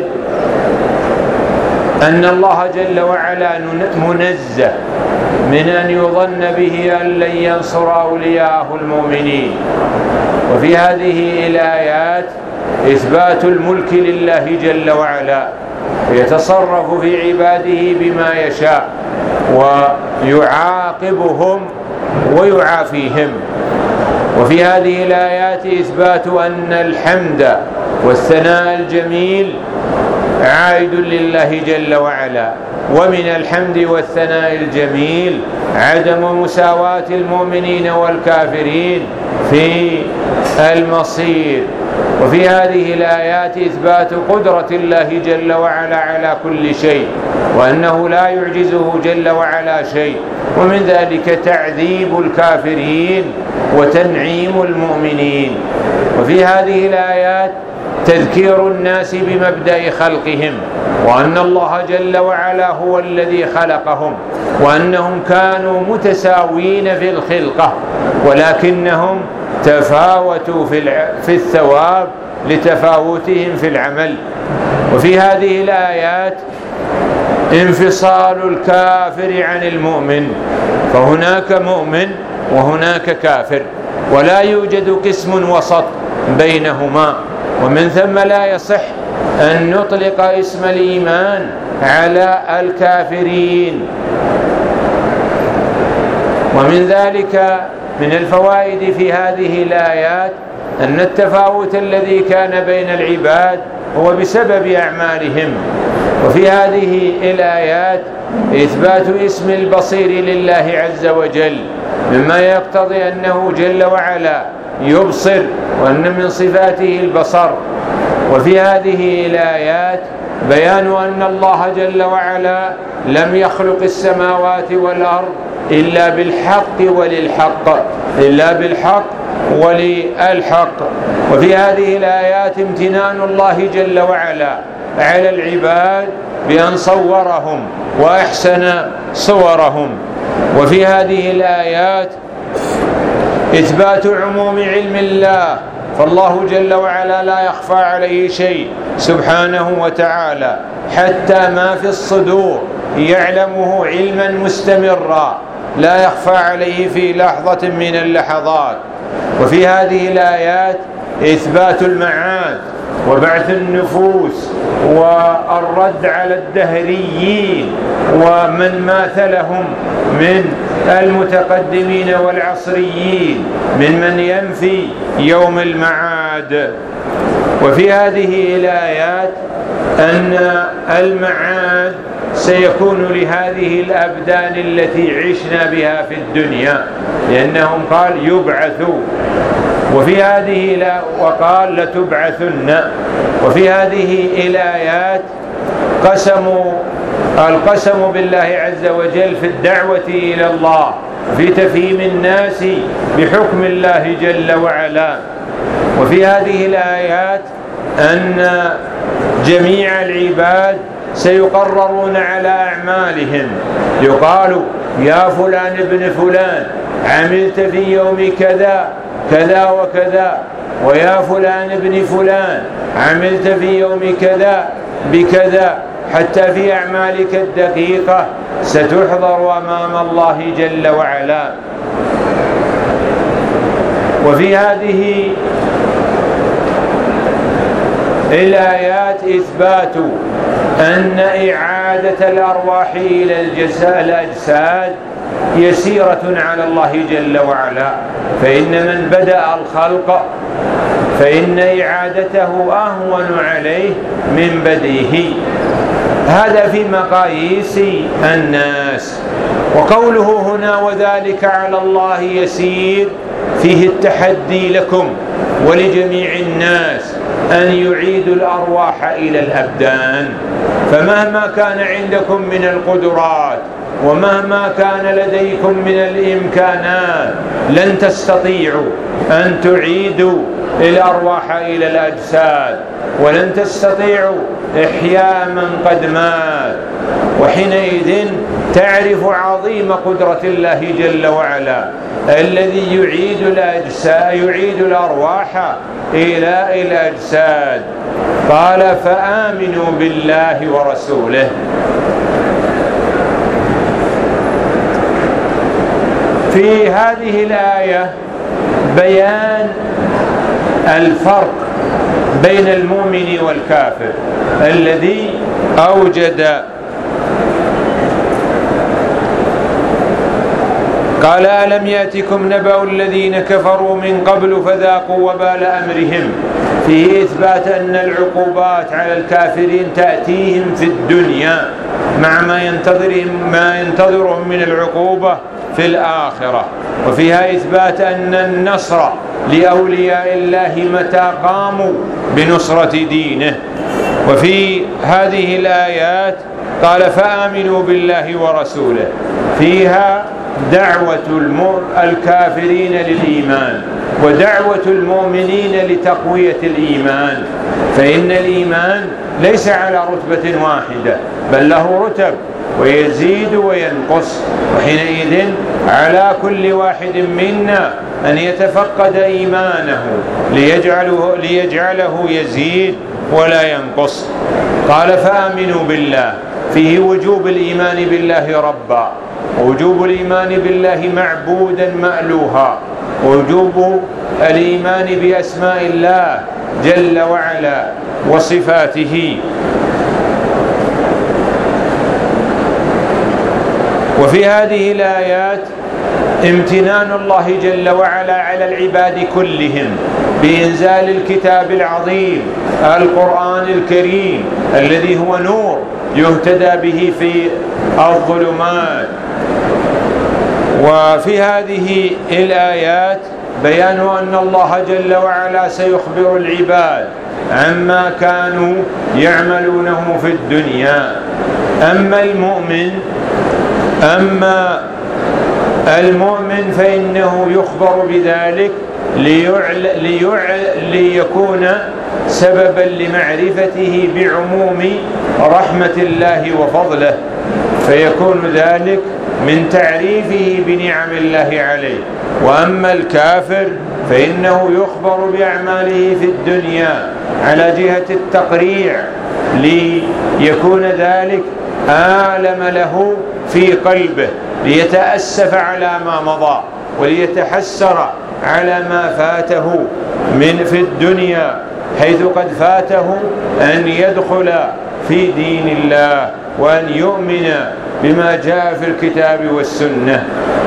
أن الله جل وعلا منزه من أن يظن به أن لن ينصر أولياءه المؤمنين. وفي هذه الآيات إثبات الملك لله جل وعلا، يتصرف في عباده بما يشاء ويعاقبهم ويعافيهم. وفي هذه الآيات إثبات أن الحمد والثناء الجميل عائد لله جل وعلا. ومن الحمد والثناء الجميل عدم مساواة المؤمنين والكافرين في المصير. وفي هذه الآيات إثبات قدرة الله جل وعلا على كل شيء، وأنه لا يعجزه جل وعلا شيء. ومن ذلك تعذيب الكافرين وتنعيم المؤمنين. وفي هذه الآيات تذكير الناس بمبدأ خلقهم، وأن الله جل وعلا هو الذي خلقهم، وأنهم كانوا متساوين في الخلقة ولكنهم تفاوتوا في الثواب لتفاوتهم في العمل. وفي هذه الآيات انفصال الكافر عن المؤمن، فهناك مؤمن وهناك كافر، ولا يوجد قسم وسط بينهما. ومن ثم لا يصح أن نطلق اسم الإيمان على الكافرين. ومن ذلك من الفوائد في هذه الآيات أن التفاوت الذي كان بين العباد هو بسبب أعمالهم. وفي هذه الآيات إثبات اسم البصير لله عز وجل، مما يقتضي أنه جل وعلا يبصر، وأن من صفاته البصر. وفي هذه الآيات بيان أن الله جل وعلا لم يخلق السماوات والأرض إلا بالحق وللحق. وفي هذه الآيات امتنان الله جل وعلا على العباد بأن صورهم وأحسن صورهم. وفي هذه الآيات إثبات عموم علم الله، فالله جل وعلا لا يخفى عليه شيء سبحانه وتعالى، حتى ما في الصدور يعلمه علما مستمرا لا يخفى عليه في لحظة من اللحظات. وفي هذه الآيات إثبات المعاد وبعث النفوس والرد على الدهريين ومن ماثلهم من المتقدمين والعصريين ممن ينفي يوم المعاد. وفي هذه الآيات أن المعاد سيكون لهذه الأبدان التي عشنا بها في الدنيا، لأنهم قال يبعثوا، وفي هذه وقال لتبعثن. وفي هذه الآيات القسم بالله عز وجل في الدعوة إلى الله، في تفهيم الناس بحكم الله جل وعلا. وفي هذه الآيات أن جميع العباد سيقررون على أعمالهم، يقال يا فلان ابن فلان عملت في يوم كذا كذا وكذا، ويا فلان ابن فلان عملت في يوم كذا بكذا، حتى في أعمالك الدقيقة ستحضر أمام الله جل وعلا. وفي هذه الآيات إثبات أن إعادة الأرواح إلى الأجساد يسيرة على الله جل وعلا، فإن من بدأ الخلق فإن إعادته أهون عليه من بدئه. هذا في مقاييس الناس. وقوله هنا وذلك على الله يسير فيه التحدي لكم ولجميع الناس أن يعيدوا الأرواح إلى الأبدان. فمهما كان عندكم من القدرات ومهما كان لديكم من الإمكانات لن تستطيعوا أن تعيدوا الأرواح إلى الأجساد، ولن تستطيعوا إحياء من قد مات. وحينئذ تعرف عظيم قدرة الله جل وعلا الذي يعيد الأرواح إلى الأجساد. قال فآمنوا بالله ورسوله. في هذه الآية بيان الفرق بين المؤمن والكافر الذي أوجد. قال ألم يأتكم نبأ الذين كفروا من قبل فذاقوا وبال أمرهم. فيه إثبات أن العقوبات على الكافرين تأتيهم في الدنيا مع ما ينتظرهم من العقوبة في الآخرة. وفيها إثبات أن النصر لأولياء الله متى قاموا بنصرة دينه. وفي هذه الآيات قال فآمنوا بالله ورسوله، فيها دعوة الكافرين للإيمان ودعوة المؤمنين لتقوية الإيمان، فإن الإيمان ليس على رتبة واحدة بل له رتب ويزيد وينقص. وحينئذ على كل واحد منا أن يتفقد إيمانه ليجعله يزيد ولا ينقص. قال فآمنوا بالله، فيه وجوب الإيمان بالله ربا، ووجوب الإيمان بالله معبودا مألوها، ووجوب الإيمان بأسماء الله جل وعلا وصفاته. وفي هذه الآيات امتنان الله جل وعلا على العباد كلهم بإنزال الكتاب العظيم القرآن الكريم الذي هو نور يهتدى به في الظلمات. وفي هذه الآيات بيان أن الله جل وعلا سيخبر العباد عما كانوا يعملونه في الدنيا. أما المؤمن فإنه يخبر بذلك ليكون سببا لمعرفته بعموم رحمة الله وفضله، فيكون ذلك من تعريفه بنعم الله عليه. وأما الكافر فإنه يخبر بأعماله في الدنيا على جهة التقريع ليكون ذلك آلم له في قلبه، ليتأسف على ما مضى وليتحسر على ما فاته في الدنيا، حيث قد فاته أن يدخل في دين الله وأن يؤمن بما جاء في الكتاب والسنة.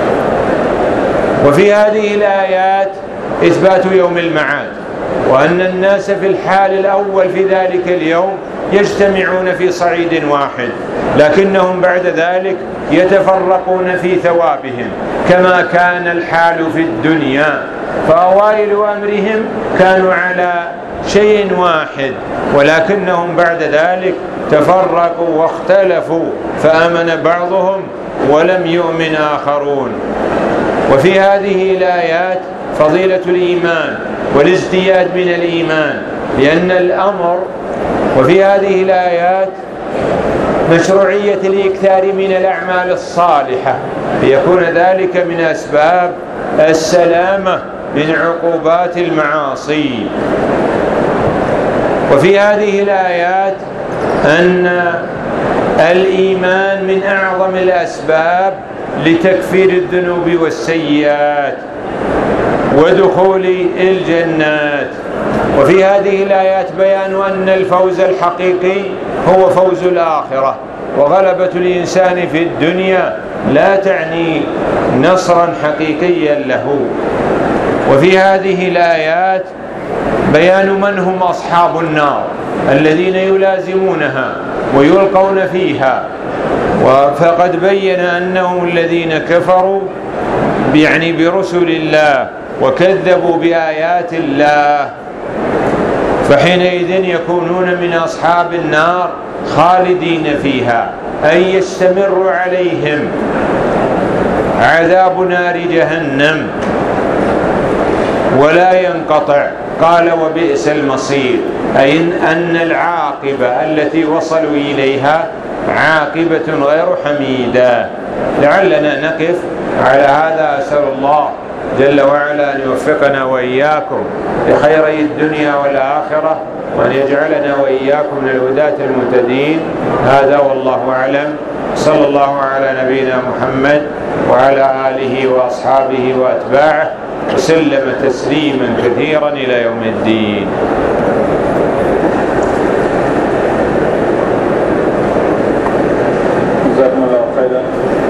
وفي هذه الآيات إثبات يوم المعاد، وأن الناس في الحال الأول في ذلك اليوم يجتمعون في صعيد واحد، لكنهم بعد ذلك يتفرقون في ثوابهم كما كان الحال في الدنيا. فأوائل أمرهم كانوا على شيء واحد، ولكنهم بعد ذلك تفرقوا واختلفوا، فآمن بعضهم ولم يؤمن آخرون. وفي هذه الآيات فضيلة الإيمان والازدياد من الإيمان، لأن الأمر وفي هذه الآيات مشروعية الإكثار من الأعمال الصالحة ليكون ذلك من أسباب السلامة من عقوبات المعاصي. وفي هذه الآيات أن الإيمان من أعظم الأسباب لتكفير الذنوب والسيئات ودخول الجنات، وفي هذه الآيات بيان أن الفوز الحقيقي هو فوز الآخرة، وغلبة الإنسان في الدنيا لا تعني نصرا حقيقيا له. وفي هذه الآيات بيان من هم أصحاب النار الذين يلازمونها ويلقون فيها، فقد بين أنهم الذين كفروا يعني برسل الله وكذبوا بآيات الله، فحينئذ يكونون من أصحاب النار خالدين فيها، أي يستمر عليهم عذاب نار جهنم ولا ينقطع. قال وبئس المصير، أي أن العاقبة التي وصلوا إليها عاقبة غير حميدة. لعلنا نقف على هذا. أسأل الله جل وعلا أن يوفقنا وإياكم لخيري الدنيا والآخرة، وأن يجعلنا وإياكم من الهداة المهتدين. هذا والله أعلم. صلى الله على نبينا محمد وعلى آله وأصحابه وأتباعه وسلم تسليما كثيرا إلى يوم الدين. جزاكم الله خيرا.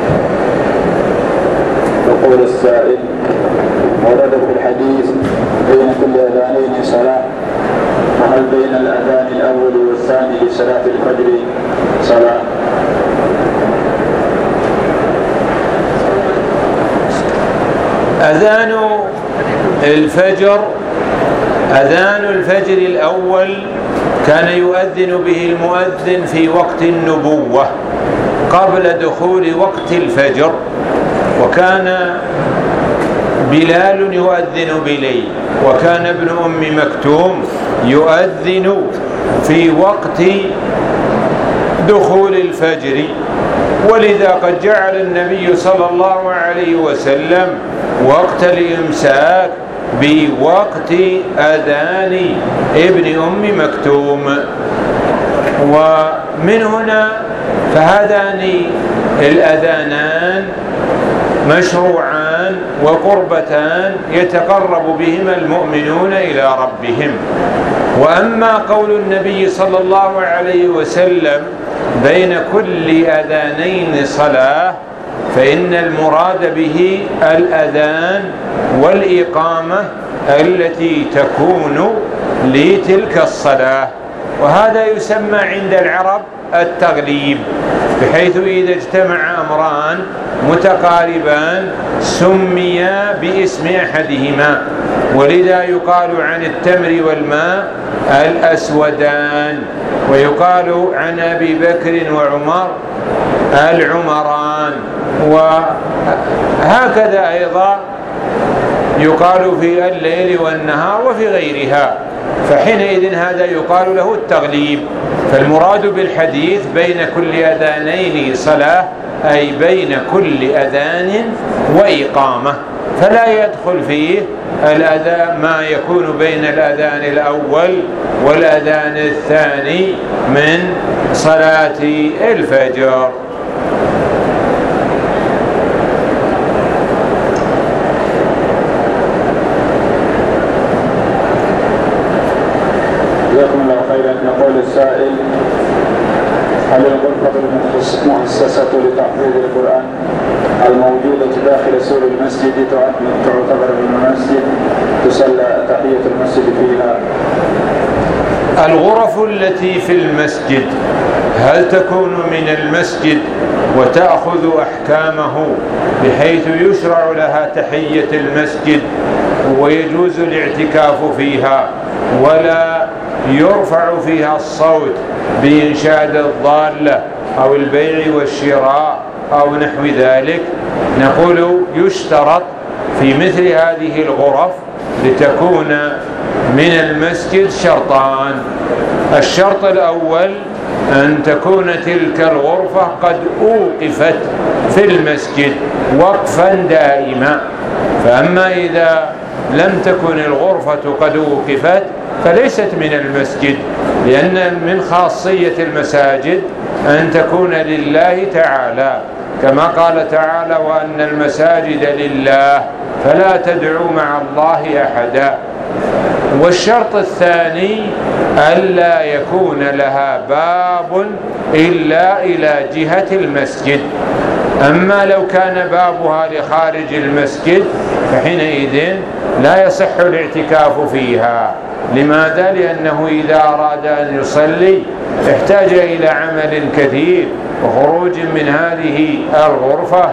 يقول السائل: ورد في الحديث بين كل أذانين صلاة، وهل بين الأذان الأول والثاني لصلاة الفجر صلاة؟ أذان الفجر الأول كان يؤذن به المؤذن في وقت النبوة قبل دخول وقت الفجر، وكان بلال يؤذن بليل، وكان ابن أم مكتوم يؤذن في وقت دخول الفجر. ولذا قد جعل النبي صلى الله عليه وسلم وقت الإمساك بوقت أذان ابن أم مكتوم. ومن هنا فهذان الأذانان مشروعان وقربتان يتقرب بهما المؤمنون إلى ربهم. وأما قول النبي صلى الله عليه وسلم بين كل أذانين صلاة، فإن المراد به الأذان والإقامة التي تكون لتلك الصلاة، وهذا يسمى عند العرب التغليب، بحيث إذا اجتمع أمران متقاربان سميا باسم أحدهما. ولذا يقال عن التمر والماء الأسودان، ويقال عن أبي بكر وعمر العمران، وهكذا أيضا يقال في الليل والنهار وفي غيرها، فحينئذ هذا يقال له التغليب. فالمراد بالحديث بين كل أذانين صلاة، أي بين كل أذان وإقامة، فلا يدخل فيه الأذان ما يكون بين الأذان الأول والأذان الثاني من صلاة الفجر. جزاكم الله خيرا. يقول السائل: هل الغرفة المؤسسة لتحفيظ القرآن الموجودة داخل سور المسجد تعتبر من المسجد تصلى تحية المسجد فيها؟ الغرف التي في المسجد هل تكون من المسجد وتأخذ أحكامه بحيث يشرع لها تحية المسجد ويجوز الاعتكاف فيها ولا يرفع فيها الصوت بإنشاد الضالة أو البيع والشراء أو نحو ذلك؟ نقول يشترط في مثل هذه الغرف لتكون من المسجد شرطان. الشرط الأول أن تكون تلك الغرفة قد أوقفت في المسجد وقفا دائما، فأما إذا لم تكن الغرفة قد أوقفت فليست من المسجد، لأن من خاصية المساجد أن تكون لله تعالى، كما قال تعالى: وأن المساجد لله فلا تدعوا مع الله أحدا. والشرط الثاني ألا يكون لها باب إلا إلى جهة المسجد. أما لو كان بابها لخارج المسجد فحينئذ لا يصح الاعتكاف فيها. لماذا؟ لأنه إذا أراد أن يصلي احتاج إلى عمل كثير وخروج من هذه الغرفة،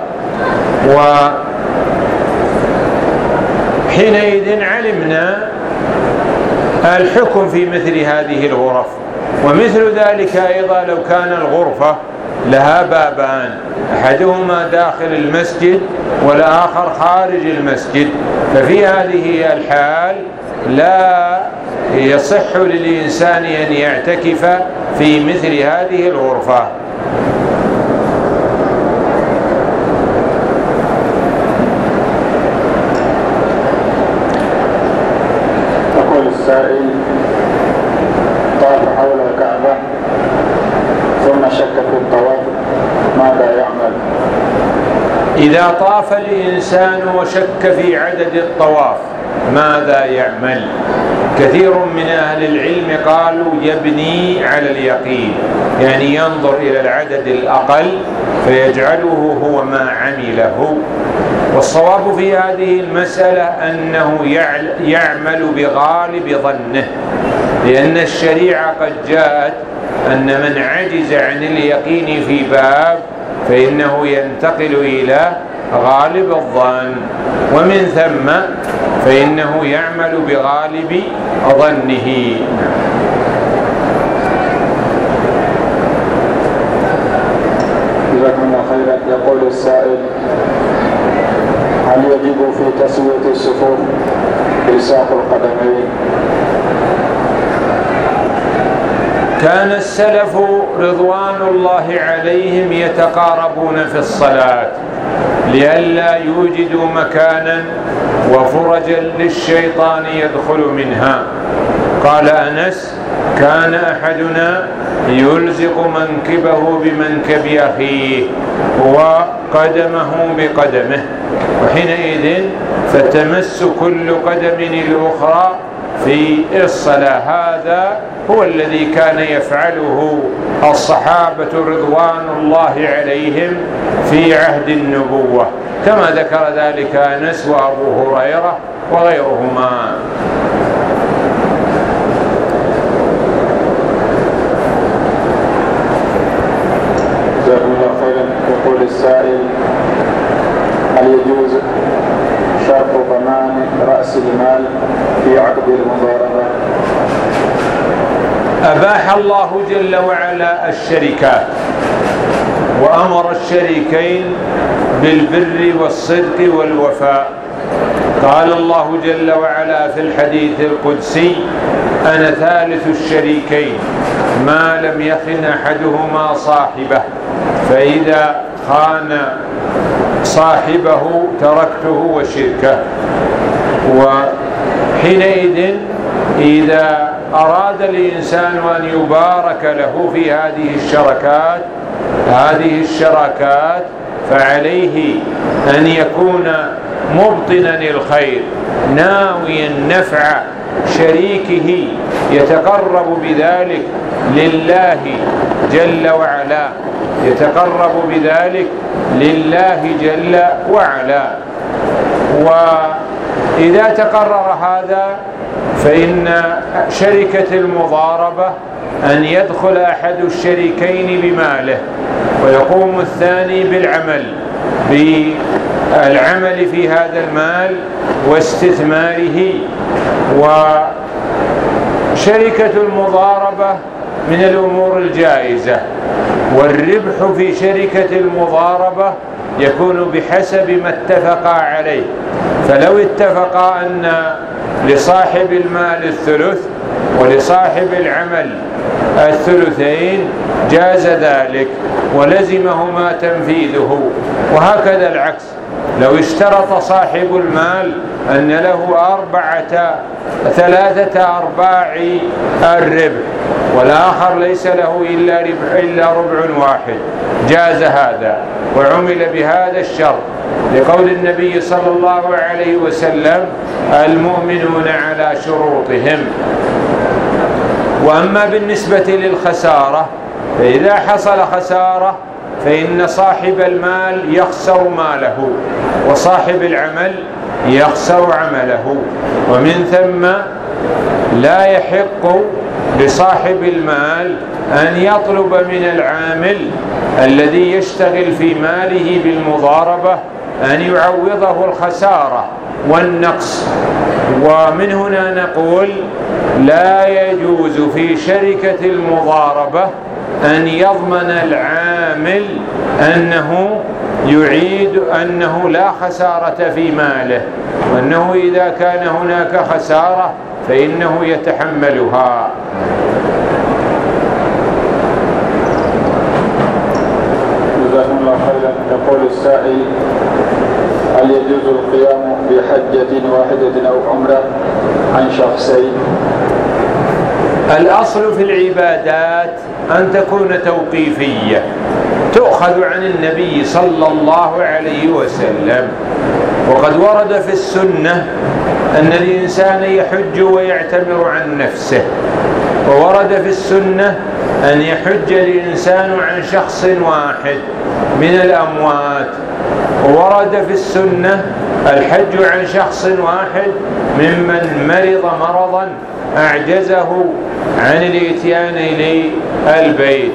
وحينئذ علمنا الحكم في مثل هذه الغرف. ومثل ذلك أيضا لو كان الغرفة لها بابان، أحدهما داخل المسجد والآخر خارج المسجد، ففي هذه الحال لا يصح للإنسان أن يعتكف في مثل هذه الغرفة. يقول السائل: طاف حول الكعبة ثم شك في الطواف، ماذا يعمل؟ إذا طاف الإنسان وشك في عدد الطواف ماذا يعمل؟ كثير من أهل العلم قالوا يبني على اليقين، يعني ينظر إلى العدد الأقل فيجعله هو ما عمله. والصواب في هذه المسألة أنه يعمل بغالب ظنه، لأن الشريعة قد جاءت أن من عجز عن اليقين في باب فإنه ينتقل إلى غالب الظن، ومن ثم فإنه يعمل بغالب ظنه. جزاكم الله خيرا. يقول السائل: هل يجب في تسوية الصفوف إلصاق القدمين؟ كان السلف رضوان الله عليهم يتقاربون في الصلاة لئلا يوجدوا مكانا وفرجا للشيطان يدخل منها. قال أنس: كان أحدنا يلزق منكبه بمنكب أخيه وقدمه بقدمه، وحينئذ فتمس كل قدم الأخرى في الصلاة. هذا هو الذي كان يفعله الصحابة رضوان الله عليهم في عهد النبوة، كما ذكر ذلك أنس وأبو هريرة وغيرهما. جزاكم الله خيرا. يقول السائل: هل يجوز شرط ضمان رأس المال في عقد المضاربة؟ أباح الله جل وعلا الشركات، وأمر الشريكين بالبر والصدق والوفاء. قال الله جل وعلا في الحديث القدسي: أنا ثالث الشريكين ما لم يخن أحدهما صاحبه، فإذا خان صاحبه تركته وشركه. وحينئذ إذا أراد الإنسان أن يبارك له في هذه الشراكات فعليه أن يكون مبطنا الخير ناويا نفع شريكه، يتقرب بذلك لله جل وعلا، وإذا تقرر هذا فإن شركة المضاربة أن يدخل أحد الشريكين بماله ويقوم الثاني بالعمل في هذا المال واستثماره. وشركة المضاربة من الأمور الجائزة، والربح في شركة المضاربة يكون بحسب ما اتفقا عليه. فلو اتفقا أن لصاحب المال الثلث ولصاحب العمل الثلثين جاز ذلك ولزمهما تنفيذه. وهكذا العكس، لو اشترط صاحب المال أن له 3/4 الربح والآخر ليس له إلا ربع واحد، جاز هذا وعمل بهذا الشرط لقول النبي صلى الله عليه وسلم: المؤمنون على شروطهم. وأما بالنسبة للخسارة، فإذا حصل خسارة فإن صاحب المال يخسر ماله وصاحب العمل يخسر عمله، ومن ثم لا يحق لصاحب المال أن يطلب من العامل الذي يشتغل في ماله بالمضاربة أن يعوضه الخسارة والنقص. ومن هنا نقول: لا يجوز في شركة المضاربة أن يضمن العامل أنه لا خسارة في ماله، وأنه إذا كان هناك خسارة فإنه يتحملها. جزاكم الله خيرا. يقول السائل: هل يجوز القيام بحجة واحدة أو عمرة عن شخصين؟ الأصل في العبادات أن تكون توقيفية، تؤخذ عن النبي صلى الله عليه وسلم. وقد ورد في السنة أن الإنسان يحج ويعتمر عن نفسه، وورد في السنة أن يحج الإنسان عن شخص واحد من الأموات، وورد في السنة الحج عن شخص واحد ممن مرض مرضا أعجزه عن الإتيان للبيت.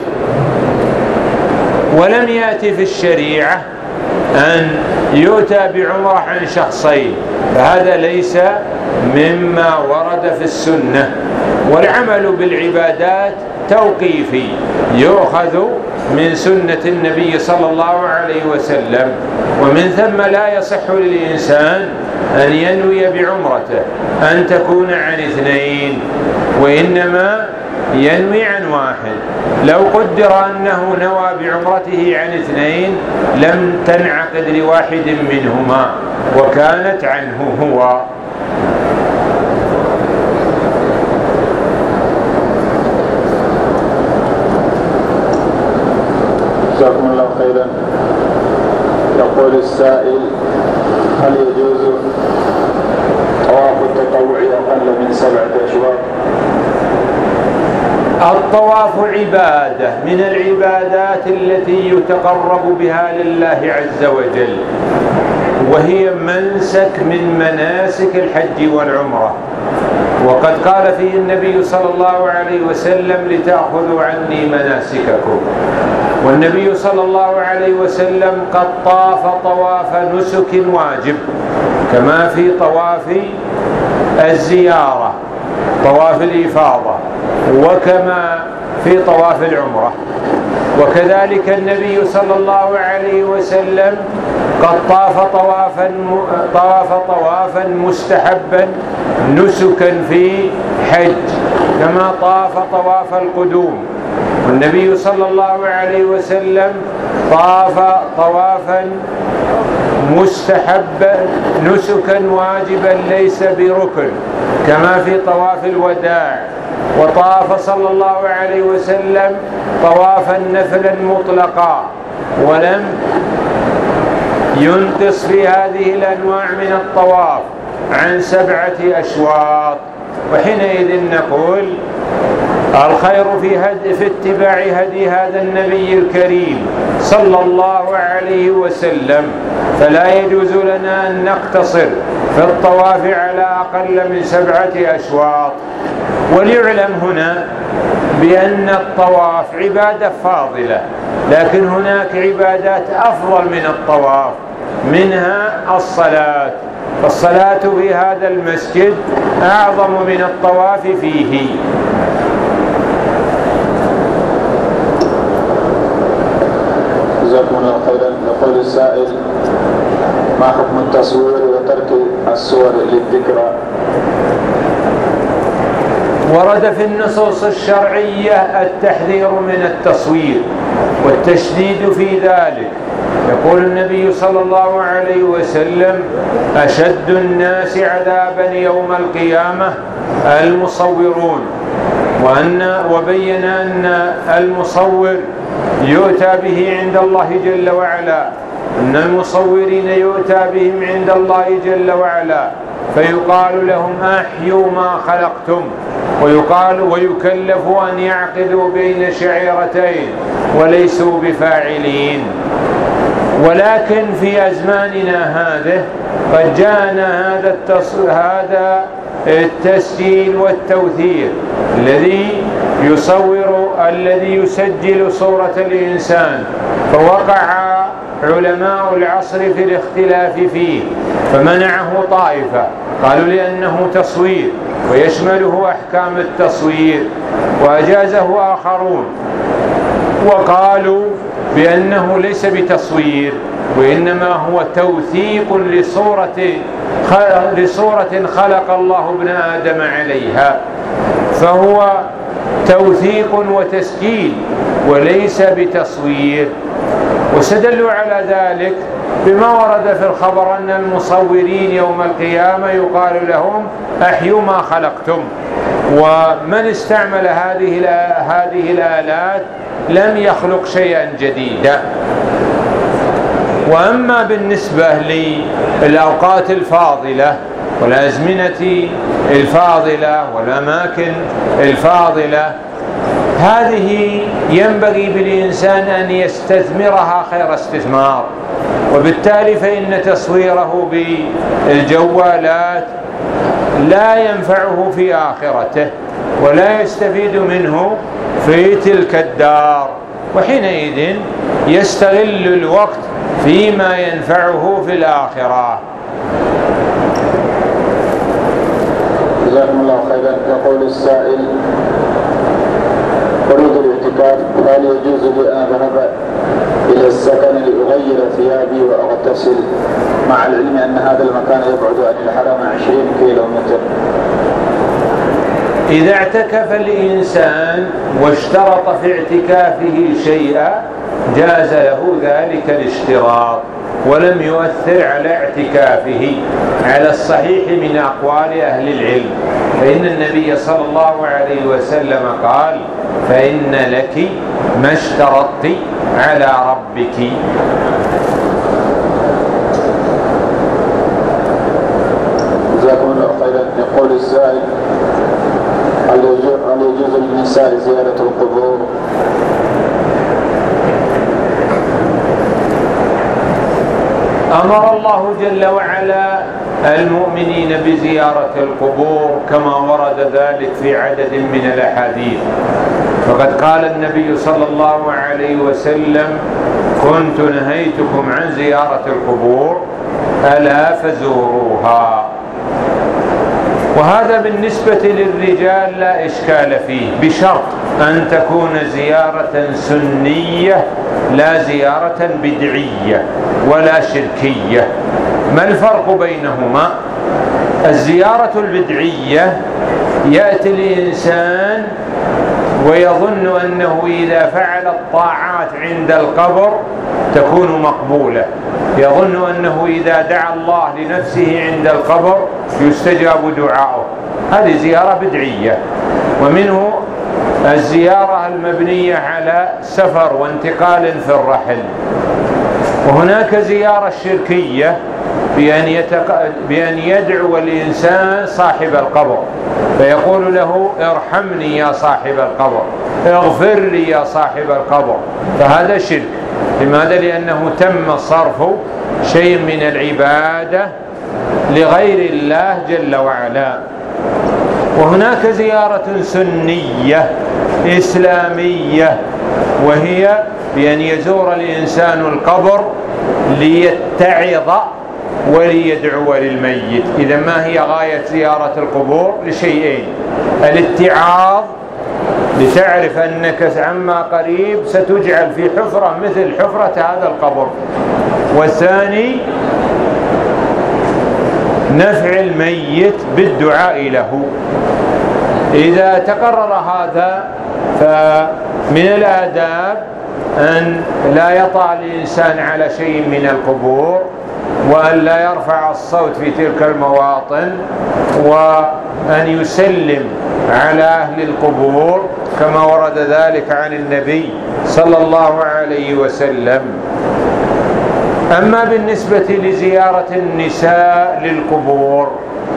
ولم يأتي في الشريعة أن يؤتى بعمرة عن شخصين، فهذا ليس مما ورد في السنة. والعمل بالعبادات توقيفي، يؤخذ من سنة النبي صلى الله عليه وسلم، ومن ثم لا يصح للإنسان أن ينوي بعمرته أن تكون عن 2، وإنما ينوي عن واحد. لو قدر أنه نوى بعمرته عن 2 لم تنعقد لواحد منهما وكانت عنه هو. جزاكم الله خيرا. يقول السائل: هل يجوز طواف التطوع أقل من 7 أشواط؟ الطواف عبادة من العبادات التي يتقرب بها لله عز وجل، وهي منسك من مناسك الحج والعمرة. وقد قال فيه النبي صلى الله عليه وسلم: لتأخذوا عني مناسككم. والنبي صلى الله عليه وسلم قد طاف طواف نسك واجب، كما في طواف الزيارة طواف الإفاضة، وكما في طواف العمرة. وكذلك النبي صلى الله عليه وسلم قد طاف طوافا مستحبا نسكا في حج، كما طاف طواف القدوم. والنبي صلى الله عليه وسلم طاف طوافا مستحبا نسكا واجبا ليس بركن، كما في طواف الوداع. وطاف صلى الله عليه وسلم طوافا نفلا مطلقا، ولم ينقص في هذه الأنواع من الطواف عن 7 أشواط. وحينئذ نقول: الخير في اتباع هدي هذا النبي الكريم صلى الله عليه وسلم، فلا يجوز لنا أن نقتصر في الطواف على أقل من 7 أشواط. وليعلم هنا بأن الطواف عبادة فاضلة، لكن هناك عبادات أفضل من الطواف، منها الصلاة. فالصلاة في هذا المسجد أعظم من الطواف فيه. جزاكم الله خيرا. يقول السائل: ما حكم التصوير وترك الصور للذكرى؟ ورد في النصوص الشرعية التحذير من التصوير والتشديد في ذلك. يقول النبي صلى الله عليه وسلم: أشد الناس عذابا يوم القيامة المصورون، وبين أن المصور يؤتى به عند الله جل وعلا، أن المصورين يؤتى بهم عند الله جل وعلا فيقال لهم: أحيوا ما خلقتم، ويكلف أن يعقدوا بين شعيرتين وليسوا بفاعلين. ولكن في أزماننا هذه قد جاءنا هذا التسجيل والتوثيق الذي يسجل صورة الإنسان، فوقع علماء العصر في الاختلاف فيه، فمنعه طائفة قالوا لأنه تصوير ويشمله أحكام التصوير، وأجازه آخرون وقالوا بأنه ليس بتصوير وإنما هو توثيق لصورة خلق الله ابن آدم عليها، فهو توثيق وتسجيل وليس بتصوير. واستدلوا على ذلك بما ورد في الخبر أن المصورين يوم القيامة يقال لهم: أحيوا ما خلقتم. ومن استعمل هذه الآلات لم يخلق شيئا جديدا. وأما بالنسبة للأوقات الفاضلة والأزمنة الفاضلة والأماكن الفاضلة، هذه ينبغي بالإنسان أن يستثمرها خير استثمار، وبالتالي فإن تصويره بالجوالات لا ينفعه في آخرته ولا يستفيد منه في تلك الدار، وحينئذ يستغل الوقت فيما ينفعه في الآخرة. جزاكم الله خيرا. يقول السائل: أريد الاعتكاف، هل يجوز لي أن أذهب إلى السكن لأغير ثيابي وأغتسل، مع العلم أن هذا المكان يبعد عن الحرم 20 كيلومتر؟ إذا اعتكف الإنسان واشترط في اعتكافه شيئا جاز له ذلك الاشتراط ولم يؤثر على اعتكافه على الصحيح من أقوال أهل العلم، فإن النبي صلى الله عليه وسلم قال: فإن لك ما اشترطت على ربك. جزاكم الله خيرا. يقول السائل: هل يجوز للنساء زيارة القبور؟ أمر الله جل وعلا المؤمنين بزيارة القبور كما ورد ذلك في عدد من الأحاديث، فقد قال النبي صلى الله عليه وسلم: كنت نهيتكم عن زيارة القبور ألا فزوروها. وهذا بالنسبة للرجال لا إشكال فيه، بشرط أن تكون زيارة سنية لا زيارة بدعية ولا شركية. ما الفرق بينهما؟ الزيارة البدعية يأتي الإنسان ويظن أنه إذا فعل الطاعات عند القبر تكون مقبولة، يظن أنه إذا دعا الله لنفسه عند القبر يستجاب دعاؤه، هذه زيارة بدعية. ومنه الزيارة المبنية على سفر وانتقال في الرحل. وهناك زيارة شركية بأن يدعو الإنسان صاحب القبر فيقول له: ارحمني يا صاحب القبر، اغفر لي يا صاحب القبر، فهذا شرك. لماذا؟ لأنه تم صرف شيء من العبادة لغير الله جل وعلا. وهناك زيارة سنية إسلامية، وهي بأن يزور الإنسان القبر ليتعظ وليدعو للميت. إذا ما هي غاية زيارة القبور؟ لشيئين: الاتعاظ لتعرف أنك عما قريب ستجعل في حفرة مثل حفرة هذا القبر، والثاني نفع الميت بالدعاء له. إذا تقرر هذا فمن الآداب أن لا يطع الإنسان على شيء من القبور، وأن لا يرفع الصوت في تلك المواطن، وأن يسلم على أهل القبور كما ورد ذلك عن النبي صلى الله عليه وسلم. أما بالنسبة لزيارة النساء للقبور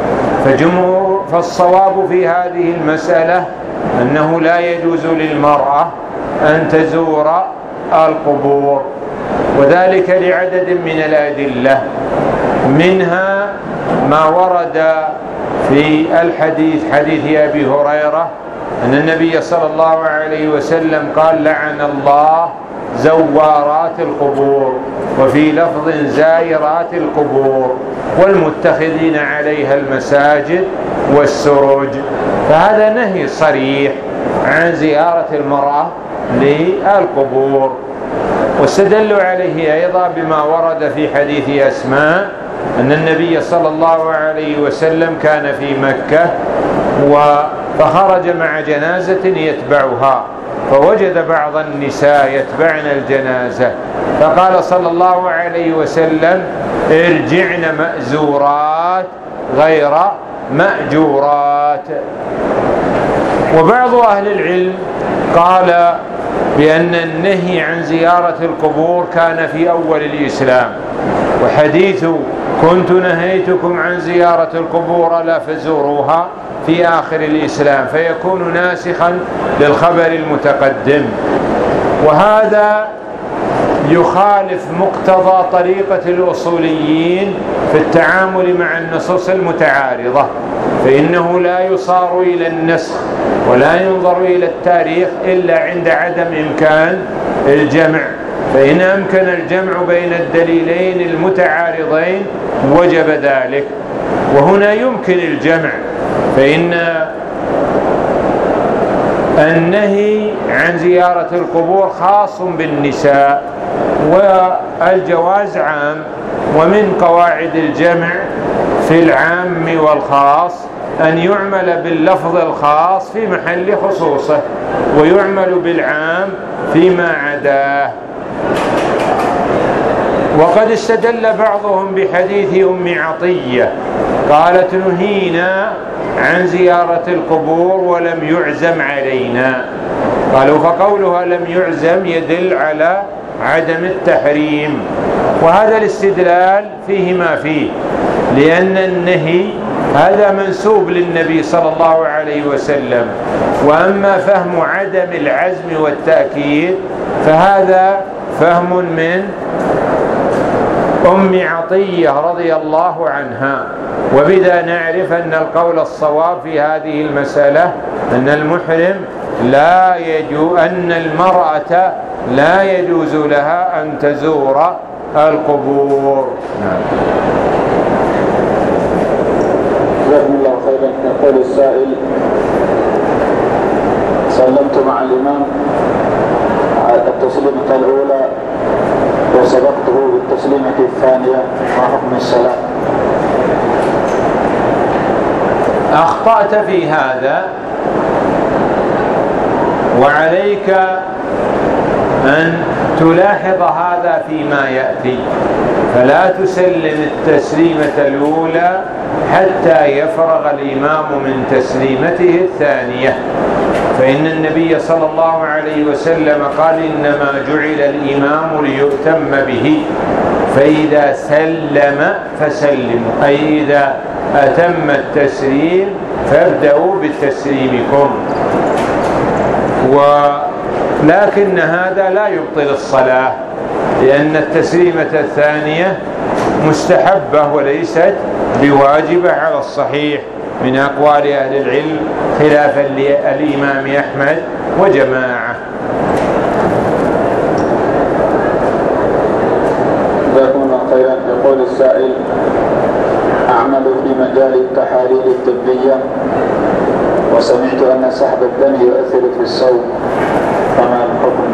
فالصواب في هذه المسألة أنه لا يجوز للمرأة أن تزور القبور، وذلك لعدد من الأدلة، منها ما ورد في الحديث حديث أبي هريرة أن النبي صلى الله عليه وسلم قال: لعن الله زوارات القبور، وفي لفظ زائرات القبور، والمتخذين عليها المساجد والسروج. فهذا نهي صريح عن زيارة المرأة للقبور. واستدلوا عليه أيضا بما ورد في حديث أسماء أن النبي صلى الله عليه وسلم كان في مكة فخرج مع جنازة يتبعها، فوجد بعض النساء يتبعن الجنازة، فقال صلى الله عليه وسلم: ارجعن مأزورات غير مأجورات. وبعض أهل العلم قال بأن النهي عن زيارة القبور كان في أول الإسلام، وحديث كنت نهيتكم عن زيارة القبور لا فزوروها في آخر الإسلام، فيكون ناسخا للخبر المتقدم. وهذا يخالف مقتضى طريقة الأصوليين في التعامل مع النصوص المتعارضة، فإنه لا يصار إلى النسخ ولا ينظر إلى التاريخ إلا عند عدم إمكان الجمع، فإن أمكن الجمع بين الدليلين المتعارضين وجب ذلك، وهنا يمكن الجمع، فإن النهي عن زيارة القبور خاص بالنساء، والجواز عام، ومن قواعد الجمع في العام والخاص أن يعمل باللفظ الخاص في محل خصوصه، ويعمل بالعام فيما عداه. وقد استدل بعضهم بحديث أم عطية قالت: نهينا عن زيارة القبور ولم يعزم علينا. قالوا: فقولها لم يعزم يدل على عدم التحريم، وهذا الاستدلال فيه ما فيه، لأن النهي هذا منسوب للنبي صلى الله عليه وسلم، وأما فهم عدم العزم والتأكيد فهذا فهم من أم عطية رضي الله عنها. وبذا نعرف أن القول الصواب في هذه المسألة أن المحرم أن المرأة لا يجوز لها أن تزور القبور. جزاكم الله خيرا. يقول السائل: سلمت مع الإمام التسليمة الأولى وسبقته بالتسليمة الثانية، ما حكم الصلاة؟ أخطأت في هذا، وعليك أن تلاحظ هذا فيما يأتي، فلا تسلم التسليمة الأولى حتى يفرغ الإمام من تسليمته الثانية، فإن النبي صلى الله عليه وسلم قال: إنما جعل الإمام ليؤتم به، فإذا سلم فسلموا، أي إذا أتم التسليم فابدأوا بتسليمكم. ولكن هذا لا يبطل الصلاة، لأن التسليمة الثانية مستحبة وليست بواجبة على الصحيح من أقوال أهل العلم، خلافا للإمام أحمد وجماعة. جزاكم الله خيرا. يقول السائل: أعمل في مجال التحاليل الطبية، وسمعت أن سحب الدم يؤثر في الصوم، فما الحكم؟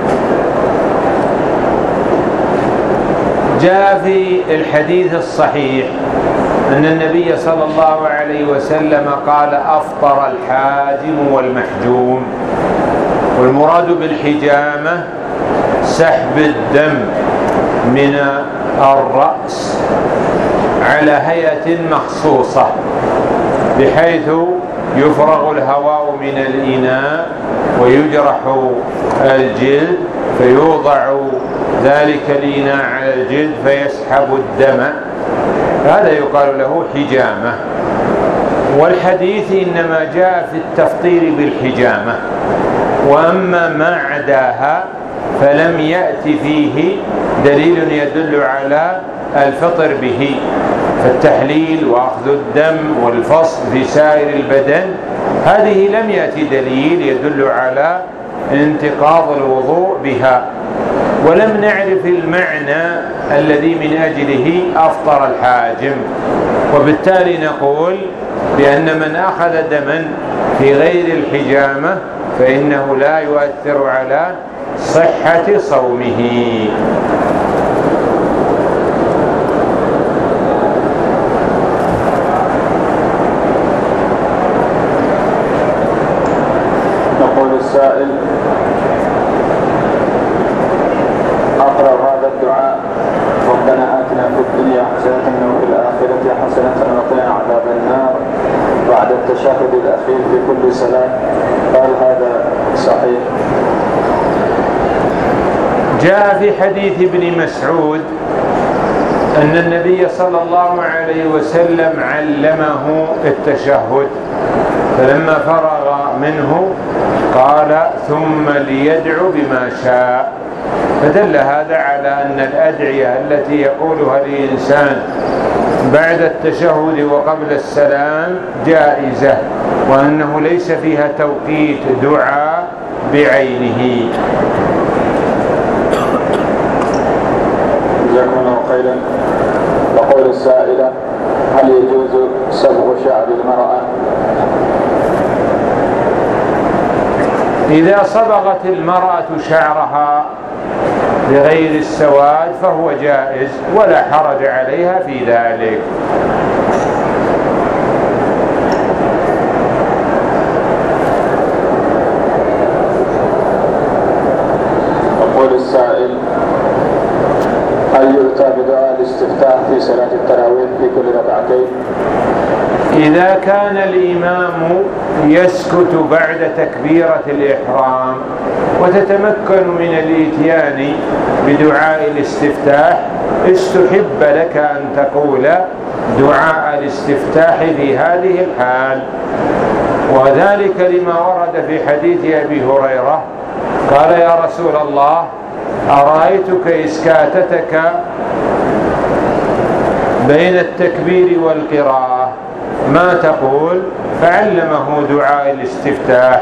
جاء في الحديث الصحيح أن النبي صلى الله عليه وسلم قال أفطر الحاجم والمحجوم. والمراد بالحجامة سحب الدم من الرأس على هيئة مخصوصة بحيث يفرغ الهواء من الإناء ويجرح الجلد فيوضع ذلك الإناء على الجلد فيسحب الدم، هذا يقال له حجامة. والحديث إنما جاء في التفطير بالحجامة، وأما ما عداها فلم يأتي فيه دليل يدل على الفطر به، فالتحليل وأخذ الدم والفصل في سائر البدن هذه لم يأتي دليل يدل على انتقاض الوضوء بها، ولم نعرف المعنى الذي من أجله أفطر الحاجم، وبالتالي نقول بأن من أخذ دما في غير الحجامة فإنه لا يؤثر على صحة صومه. يقول السائل: أقرأ هذا الدعاء: ربنا آتنا في الدنيا حسنة وفي الآخرة حسنة وقنا عذاب النار، بعد التشهد الأخير في كل صلاة، قال هذا صحيح؟ جاء في حديث ابن مسعود أن النبي صلى الله عليه وسلم علمه التشهد، فلما فرغ منه قال ثم ليدعو بما شاء، فدل هذا على أن الأدعية التي يقولها الإنسان بعد التشهد وقبل السلام جائزة، وأنه ليس فيها توقيت دعاء بعينه. جزاكم الله خيرا. وقول السائلة: هل يجوز صبغ شعر المرأة؟ إذا صبغت المرأة شعرها بغير السواد فهو جائز ولا حرج عليها في ذلك. يقول السائل: هل يؤتى بدعاء الاستفتاح في صلاة التراويح في كل ركعتين؟ إذا كان الإمام يسكت بعد تكبيرة الإحرام وتتمكن من الإتيان بدعاء الاستفتاح استحب لك أن تقول دعاء الاستفتاح في هذه الحال، وذلك لما ورد في حديث أبي هريرة قال: يا رسول الله أرأيتك إسكاتتك بين التكبير والقراءة ما تقول؟ فعلمه دعاء الاستفتاح،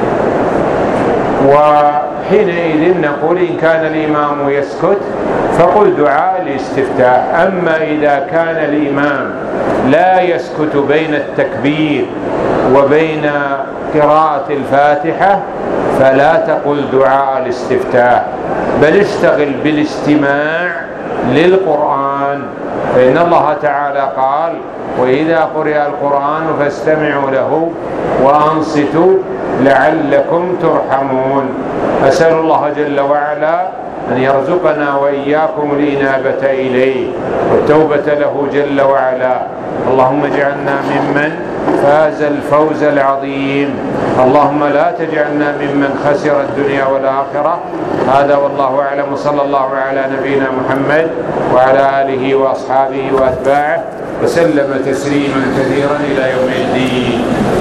وحينئذ نقول إن كان الإمام يسكت فقل دعاء الاستفتاح. أما إذا كان الإمام لا يسكت بين التكبير وبين قراءة الفاتحة فلا تقل دعاء الاستفتاح، بل اشتغل بالاستماع للقرآن، فإن الله تعالى قال: وإذا قرئ القرآن فاستمعوا له وأنصتوا لعلكم ترحمون. أسأل الله جل وعلا أن يرزقنا وإياكم الإنابة إليه والتوبة له جل وعلا. اللهم اجعلنا ممن فاز الفوز العظيم، اللهم لا تجعلنا ممن خسر الدنيا والآخرة. هذا والله أعلم، صلى الله على نبينا محمد وعلى آله وأصحابه وأتباعه وسلم تسليما كثيرا إلى يوم الدين.